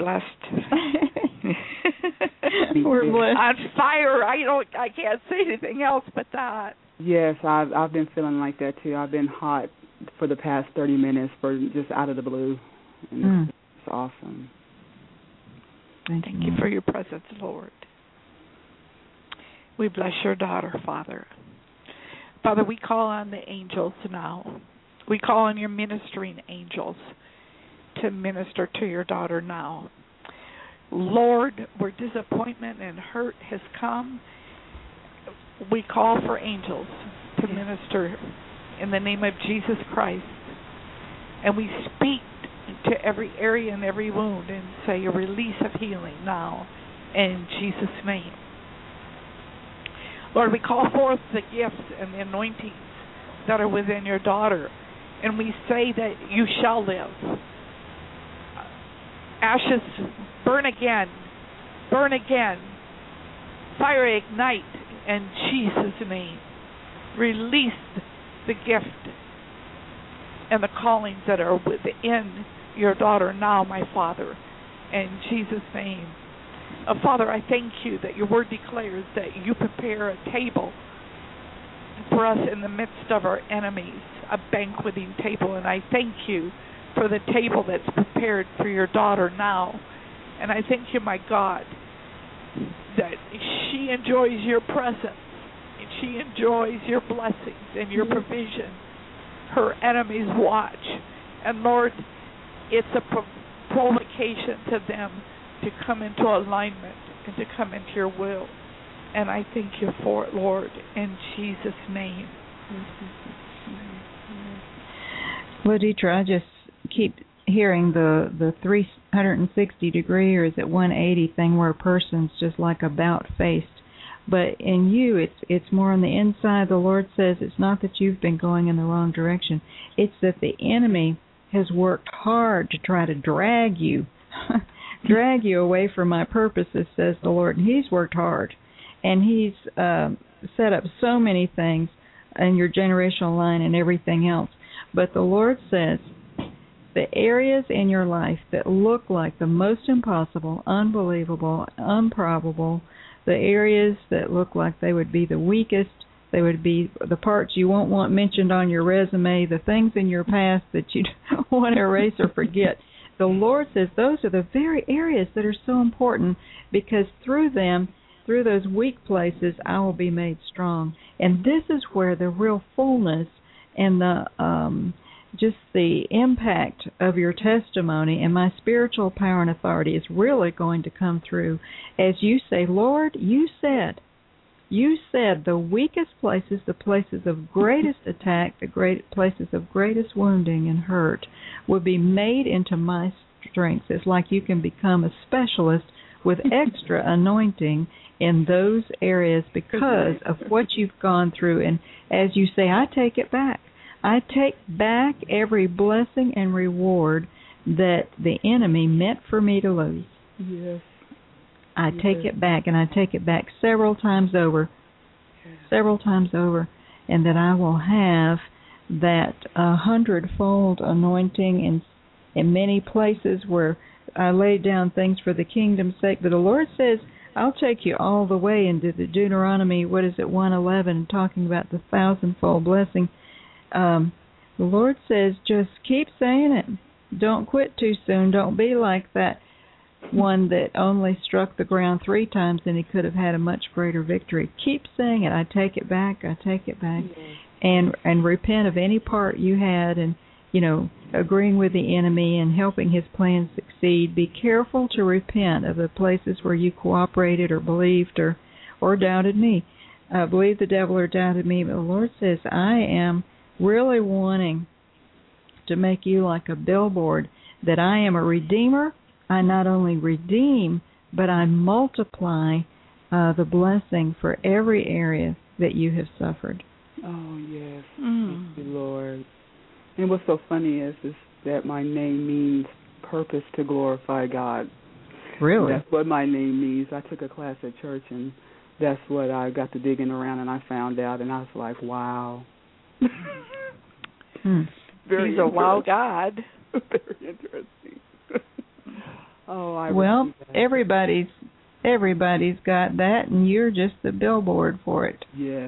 We're blessed. On fire. I can't say anything else but that. Yes, I've been feeling like that too. I've been hot for the past 30 minutes for just out of the blue. And it's awesome. Thank you for your presence, Lord. We bless your daughter, Father. Father, we call on the angels now. We call on your ministering angels to minister to your daughter now. Lord, where disappointment and hurt has come, we call for angels to minister in the name of Jesus Christ. And we speak to every area and every wound and say a release of healing now in Jesus' name. Lord, we call forth the gifts and the anointings that are within your daughter, and we say that you shall live. Ashes burn again, fire ignite in Jesus' name. Release the gift and the callings that are within your daughter now, my Father, in Jesus' name. Father, I thank you that your word declares that you prepare a table for us in the midst of our enemies, a banqueting table, and I thank you for the table that's prepared for your daughter now. And I thank you, my God, that she enjoys your presence, and she enjoys your blessings and your provision. Her enemies watch. And Lord, it's a provocation to them to come into alignment and to come into your will. And I thank you for it, Lord, in Jesus' name. Ladetra, I just keep hearing the 360 degree, or is it 180 thing, where a person's just like about faced. But in you, it's more on the inside. The Lord says it's not that you've been going in the wrong direction. It's that the enemy has worked hard to try to drag you away from my purposes, says the Lord. And He's worked hard. And He's set up so many things in your generational line and everything else. But the Lord says the areas in your life that look like the most impossible, unbelievable, improbable, the areas that look like they would be the weakest, they would be the parts you won't want mentioned on your resume, the things in your past that you don't want to erase or forget. The Lord says those are the very areas that are so important, because through them, through those weak places, I will be made strong. And this is where the real fullness and the just the impact of your testimony and my spiritual power and authority is really going to come through as you say, Lord, you said the weakest places, the places of greatest attack, the great places of greatest wounding and hurt would be made into my strength. It's like you can become a specialist with extra anointing in those areas because of what you've gone through. And as you say, I take it back. I take back every blessing and reward that the enemy meant for me to lose. Yes. I take it back, and I take it back several times over, and that I will have that 100-fold anointing in many places where I laid down things for the kingdom's sake. But the Lord says, I'll take you all the way into the Deuteronomy, 1:11, talking about the 1,000-fold blessing. The Lord says, just keep saying it. Don't quit too soon. Don't be like that one that only struck the ground 3 times and he could have had a much greater victory. Keep saying it. I take it back. I take it back. Mm-hmm. And repent of any part you had and, agreeing with the enemy and helping his plans succeed. Be careful to repent of the places where you cooperated or believed or doubted me. Believed the devil or doubted me. But the Lord says, I am really wanting to make you like a billboard, that I am a redeemer. I not only redeem, but I multiply the blessing for every area that you have suffered. Oh, yes. Thank you, Lord. And what's so funny is that my name means purpose to glorify God. Really? That's what my name means. I took a class at church, and that's what I got to digging around, and I found out, and I was like, wow. He's a wow God. Very interesting. Well, everybody's got that, and you're just the billboard for it. Yes.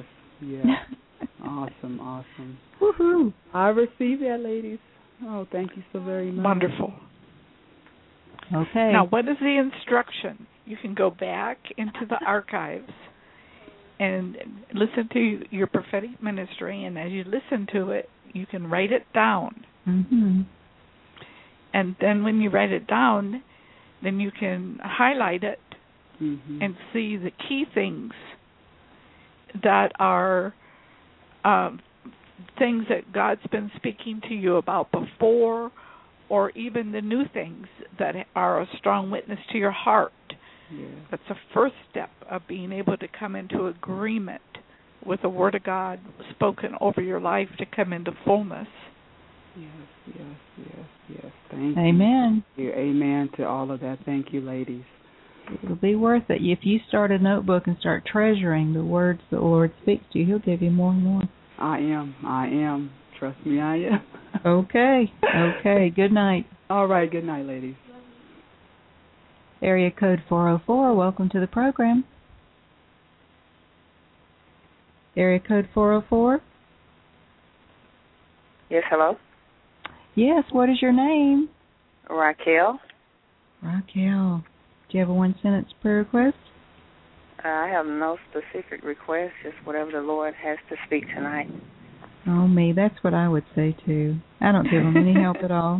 Awesome. Woohoo! I receive that, ladies. Oh, thank you so very much. Wonderful. Okay. Now, what is the instruction? You can go back into the archives and listen to your prophetic ministry, and as you listen to it, you can write it down. Mm-hmm. And then when you write it down, then you can highlight it and see the key things that are things that God's been speaking to you about before, or even the new things that are a strong witness to your heart. Yeah. That's the first step of being able to come into agreement with the Word of God spoken over your life to come into fullness. Yes. Thank Amen. you. Amen to all of that. Thank you, ladies. It'll be worth it. If you start a notebook and start treasuring the words the Lord speaks to you, He'll give you more and more. I am. Trust me, I am. Okay. Good night. All right. Good night, ladies. Area code 404. Welcome to the program. Area code 404. Yes, hello? Yes, what is your name? Raquel. Raquel. Do you have a one-sentence prayer request? I have no specific request, just whatever the Lord has to speak tonight. Oh, me. That's what I would say, too. I don't give them any help at all.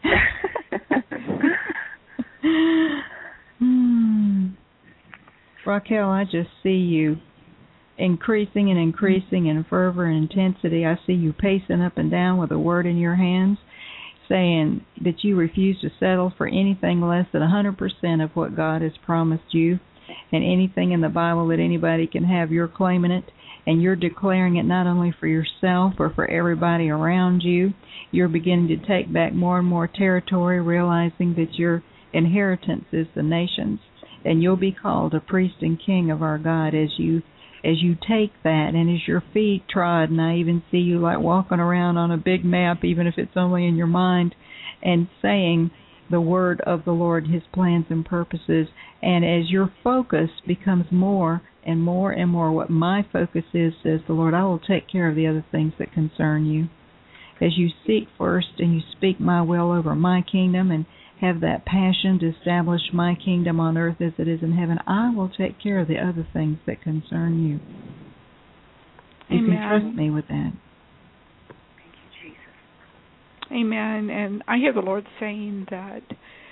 Raquel, I just see you increasing in fervor and intensity. I see you pacing up and down with a word in your hands, saying that you refuse to settle for anything less than 100% of what God has promised you, and anything in the Bible that anybody can have, you're claiming it, and you're declaring it not only for yourself or for everybody around you. You're beginning to take back more and more territory, realizing that your inheritance is the nations, and you'll be called a priest and king of our God as you take that, and as your feet trod, and I even see you like walking around on a big map, even if it's only in your mind, and saying the word of the Lord, His plans and purposes. And as your focus becomes more and more and more what my focus is, says the Lord, I will take care of the other things that concern you. As you seek first and you speak my will over my kingdom and have that passion to establish my kingdom on earth as it is in heaven, I will take care of the other things that concern you. You can trust me with that. Thank you, Jesus. Amen. And I hear the Lord saying that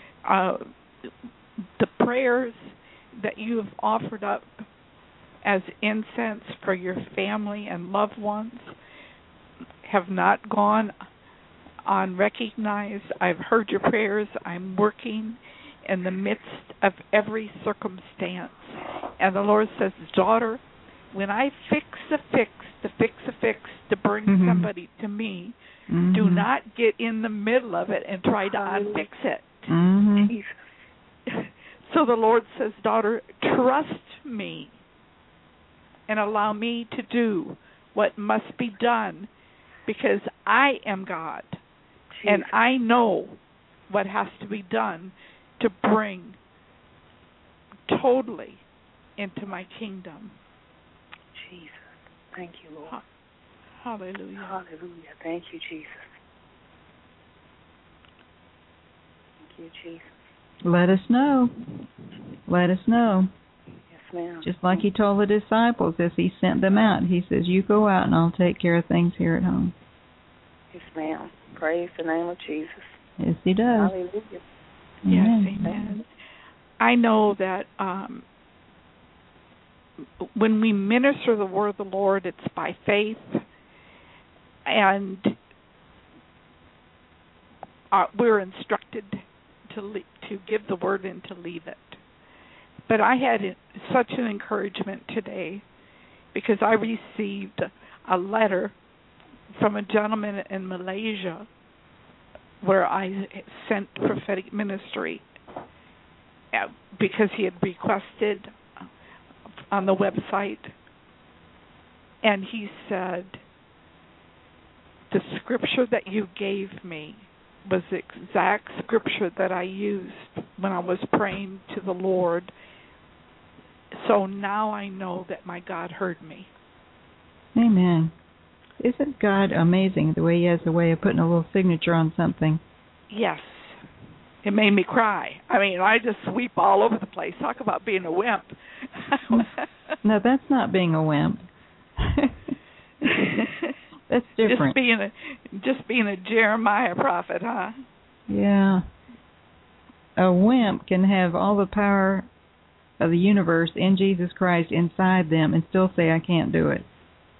the prayers that you have offered up as incense for your family and loved ones have not gone unrecognized. I've heard your prayers. I'm working in the midst of every circumstance. And the Lord says, daughter, when I fix a fix to bring somebody to me, do not get in the middle of it and try to unfix it. So the Lord says, daughter, trust me and allow me to do what must be done, because I am God. And I know what has to be done to bring totally into my kingdom. Jesus. Thank you, Lord. Hallelujah. Hallelujah. Thank you, Jesus. Thank you, Jesus. Let us know. Let us know. Yes, ma'am. Just like He told the disciples as He sent them out. He says, you go out and I'll take care of things here at home. Yes, ma'am. Praise the name of Jesus. Yes, He does. Hallelujah. Yes, amen. I know that when we minister the word of the Lord, it's by faith. And we're instructed to give the word and to leave it. But I had such an encouragement today because I received a letter from a gentleman in Malaysia where I sent prophetic ministry because he had requested on the website. And he said, the scripture that you gave me was the exact scripture that I used when I was praying to the Lord. So now I know that my God heard me. Amen. Isn't God amazing the way He has a way of putting a little signature on something? Yes. It made me cry. I mean, I just weep all over the place. Talk about being a wimp. No, that's not being a wimp. That's different. Just being a Jeremiah prophet, huh? Yeah. A wimp can have all the power of the universe in Jesus Christ inside them and still say, I can't do it.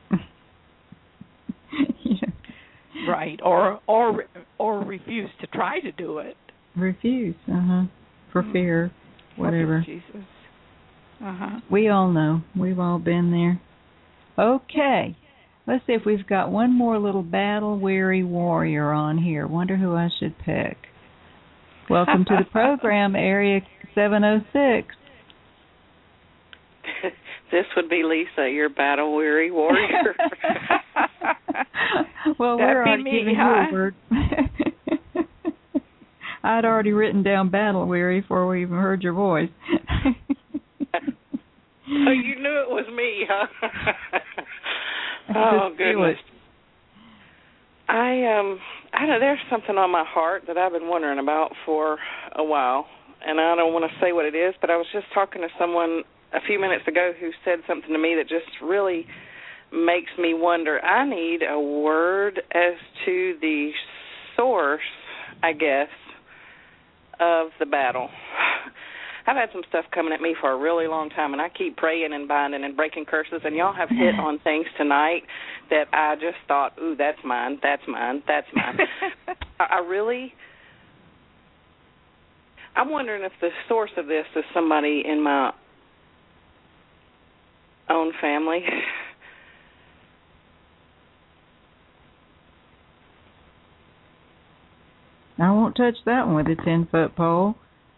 Yeah. Right. Or refuse to try to do it. Refuse, for fear, whatever. Jesus. We all know. We've all been there. Okay. Let's see if we've got one more little battle-weary warrior on here. Wonder who I should pick. Welcome to the program, Area 706. This would be Lisa, your battle-weary warrior. Well, we're already giving you a word. I'd already written down battle-weary before we even heard your voice. Oh, you knew it was me, huh? Oh, goodness. I know there's something on my heart that I've been wondering about for a while, and I don't want to say what it is, but I was just talking to someone a few minutes ago who said something to me that just really makes me wonder. I need a word as to the source, I guess, of the battle. I've had some stuff coming at me for a really long time, and I keep praying and binding and breaking curses, and y'all have hit on things tonight that I just thought, ooh, that's mine, that's mine, that's mine. I'm wondering if the source of this is somebody in my own family. I won't touch that one with a 10-foot pole.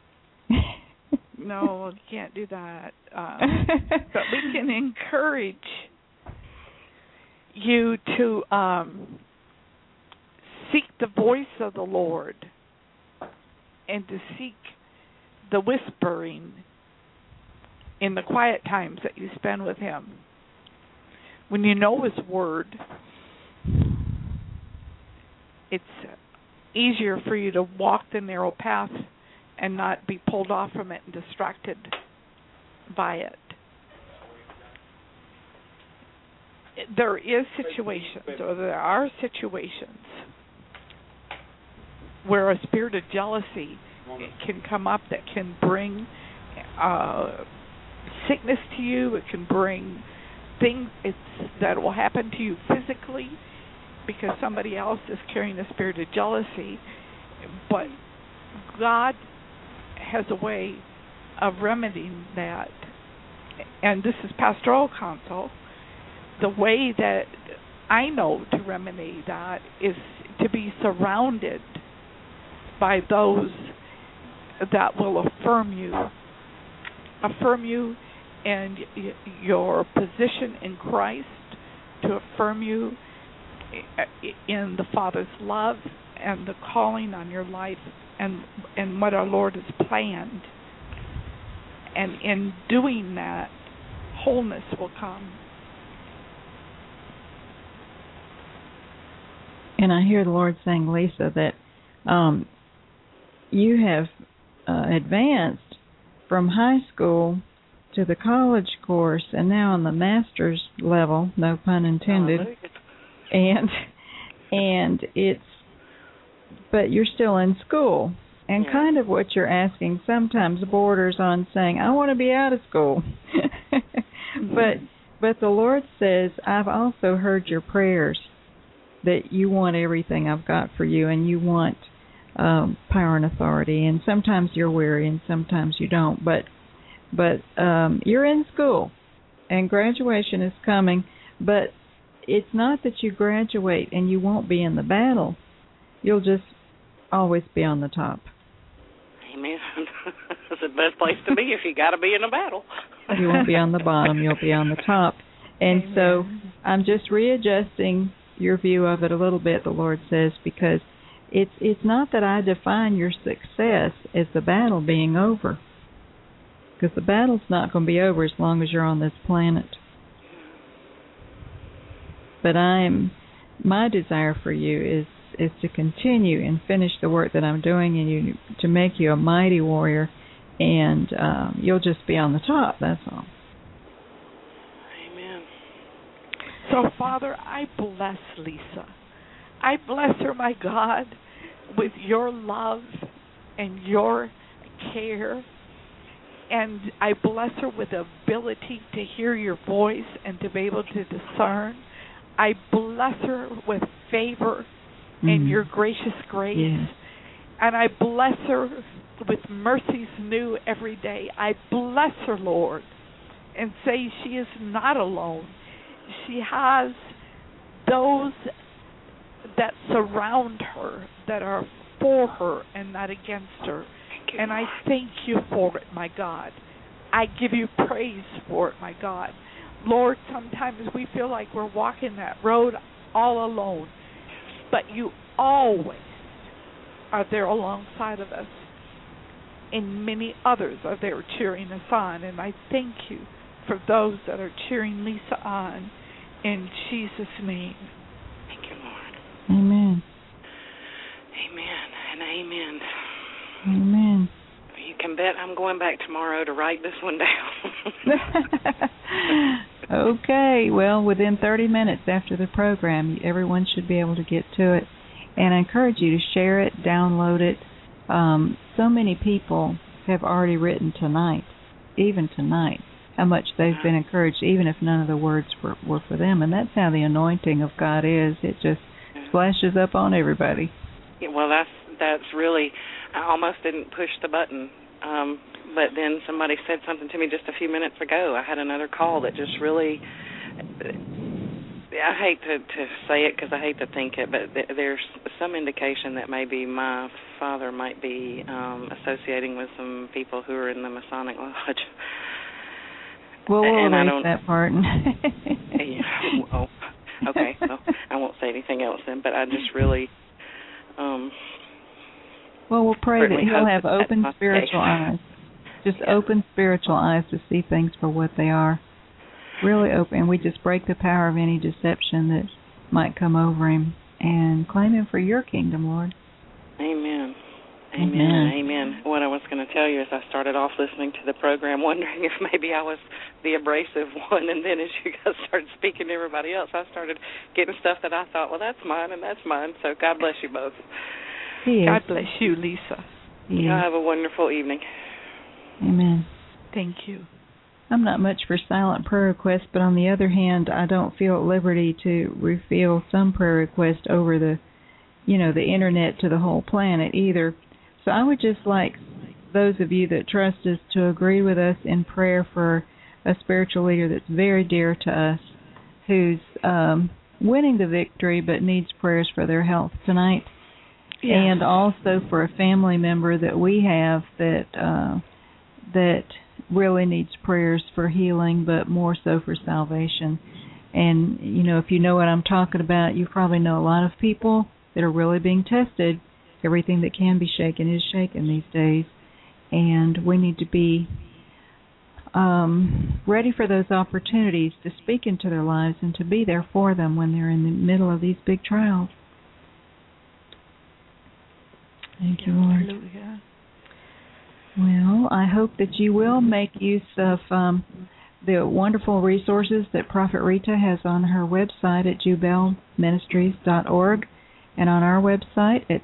No, you can't do that. But we can encourage you to seek the voice of the Lord and to seek the whispering in the quiet times that you spend with Him. When you know His Word, it's easier for you to walk the narrow path and not be pulled off from it and distracted by it. There are situations where a spirit of jealousy can come up that can bring sickness to you. It can bring things that will happen to you physically because somebody else is carrying a spirit of jealousy. But God has a way of remedying that. And this is pastoral counsel. The way that I know to remedy that is to be surrounded by those that will affirm you and your position in Christ, to affirm you in the Father's love and the calling on your life and what our Lord has planned. And in doing that, wholeness will come. And I hear the Lord saying, Lisa, that you have advanced from high school to the college course and now on the master's level, no pun intended. And it's, but you're still in school. And kind of what you're asking sometimes borders on saying, I want to be out of school. But the Lord says, I've also heard your prayers, that you want everything I've got for you, and you want power and authority, and sometimes you're weary and sometimes you don't. But you're in school, and graduation is coming. But it's not that you graduate and you won't be in the battle. You'll just always be on the top. Amen. That's the best place to be if you got to be in a battle. You won't be on the bottom. You'll be on the top. And Amen. So I'm just readjusting your view of it a little bit, the Lord says, because it's not that I define your success as the battle being over, because the battle's not going to be over as long as you're on this planet. But my desire for you is to continue and finish the work that I'm doing in you, to make you a mighty warrior, and you'll just be on the top, that's all. Amen. So, Father, I bless Lisa. I bless her, my God, with your love and your care. And I bless her with the ability to hear your voice and to be able to discern. I bless her with favor and your gracious grace. Yes. And I bless her with mercies new every day. I bless her, Lord, and say she is not alone. She has those that surround her, that are for her and not against her. And I thank you for it, my God. I give you praise for it, my God. Lord, sometimes we feel like we're walking that road all alone, but you always are there alongside of us, and many others are there cheering us on. And I thank you for those that are cheering Lisa on, in Jesus' name. Thank you, Lord. Amen. Amen and amen. Amen. You can bet I'm going back tomorrow to write this one down. Okay. Well, within 30 minutes after the program, everyone should be able to get to it. And I encourage you to share it, download it. So many people have already written tonight, even tonight, how much they've been encouraged, even if none of the words were for them. And that's how the anointing of God is. It just splashes up on everybody. Yeah, well, that's really, I almost didn't push the button, but then somebody said something to me just a few minutes ago. I had another call that just really, I hate to say it because I hate to think it, but there's some indication that maybe my father might be associating with some people who are in the Masonic Lodge. Well, we'll erase that part. Yeah, oh, okay, so I won't say anything else then, but I just really... well, we'll pray that he'll have open spiritual eyes. Just open spiritual eyes to see things for what they are. Really open. And we just break the power of any deception that might come over him and claim him for your kingdom, Lord. Amen. Amen. Amen. What I was going to tell you is I started off listening to the program wondering if maybe I was the abrasive one, and then as you guys started speaking to everybody else, I started getting stuff that I thought, well, that's mine and that's mine. So God bless you both. God bless you, Lisa. You have a wonderful evening. Amen. Thank you. I'm not much for silent prayer requests, but on the other hand, I don't feel at liberty to reveal some prayer request over the internet to the whole planet either. So I would just like those of you that trust us to agree with us in prayer for a spiritual leader that's very dear to us, who's winning the victory but needs prayers for their health tonight. Yes. And also for a family member that we have that really needs prayers for healing, but more so for salvation. And, if you know what I'm talking about, you probably know a lot of people that are really being tested. Everything that can be shaken is shaken these days. And we need to be ready for those opportunities to speak into their lives and to be there for them when they're in the middle of these big trials. Thank you, Lord. Hallelujah. Well, I hope that you will make use of the wonderful resources that Prophet Rita has on her website at jubelministries.org and on our website at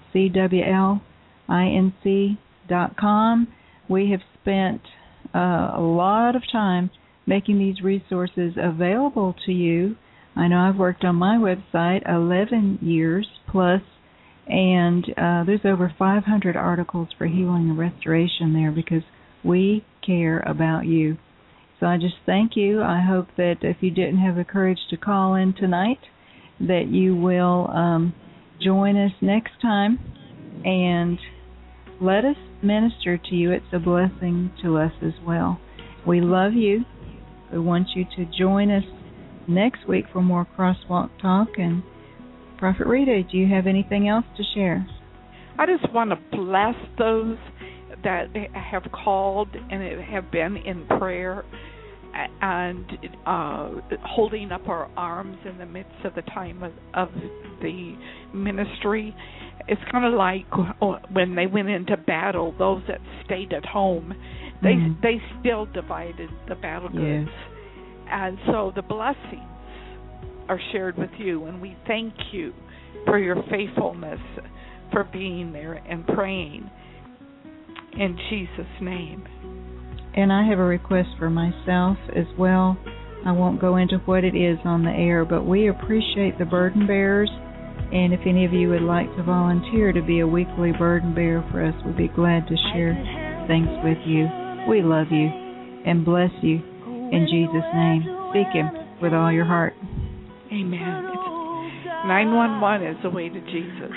cwlinc.com. We have spent a lot of time making these resources available to you. I know I've worked on my website 11 years plus, And there's over 500 articles for healing and restoration there because we care about you. So I just thank you. I hope that if you didn't have the courage to call in tonight, that you will join us next time and let us minister to you. It's a blessing to us as well. We love you. We want you to join us next week for more Crosswalk Talk. And Prophet Rita, do you have anything else to share? I just want to bless those that have called and have been in prayer and holding up our arms in the midst of the time of the ministry. It's kind of like when they went into battle, those that stayed at home, they still divided the battle goods. And so the blessings are shared with you, and we thank you for your faithfulness, for being there and praying in Jesus' name. And I have a request for myself as well. I won't go into what it is on the air, but we appreciate the burden bearers, and if any of you would like to volunteer to be a weekly burden bearer for us, we'd be glad to share things with you. We love you and bless you in Jesus' name. Seek Him with all your heart. Amen. 911 is the way to Jesus.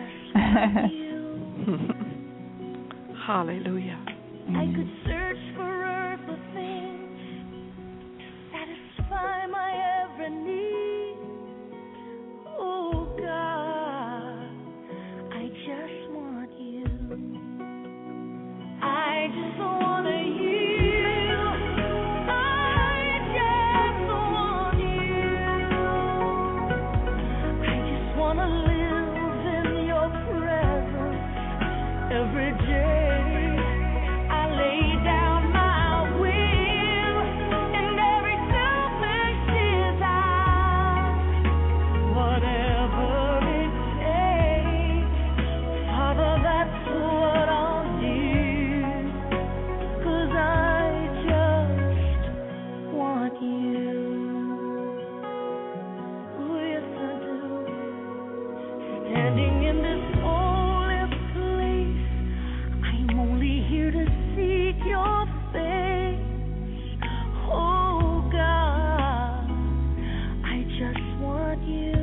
Hallelujah. I could search for earthly things to satisfy my every need. Oh God, I just want you. I just want you. Every day I lay down my will and every selfish desire, whatever it takes, Father, that's what I'll do, 'cause I just want you. Oh, yes, I do. Standing in this here to seek your face. Oh God, I just want you.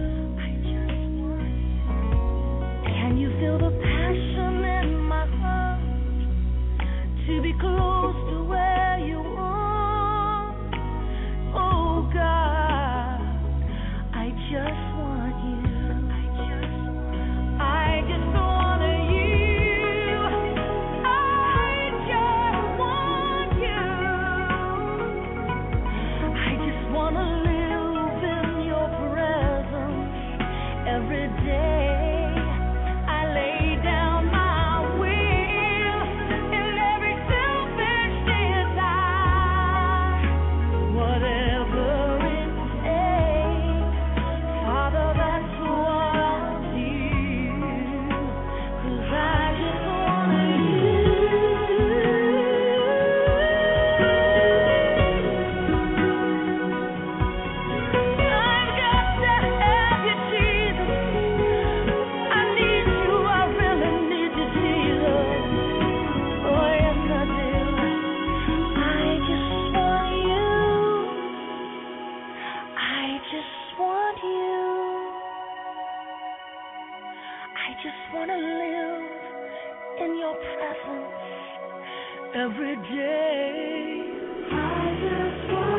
Can you feel the passion in my heart to be close to where you are? Oh God, I just want you. I just want you. Every day I lay down my will and every selfish desire, whatever it takes, Father, that's what I'll do, 'cause I just want you. I've got to have you, Jesus. I need you, I really need you, Jesus. Oh, yes, I do. I just want you. I just want you. I just want to live in your presence every day. I just want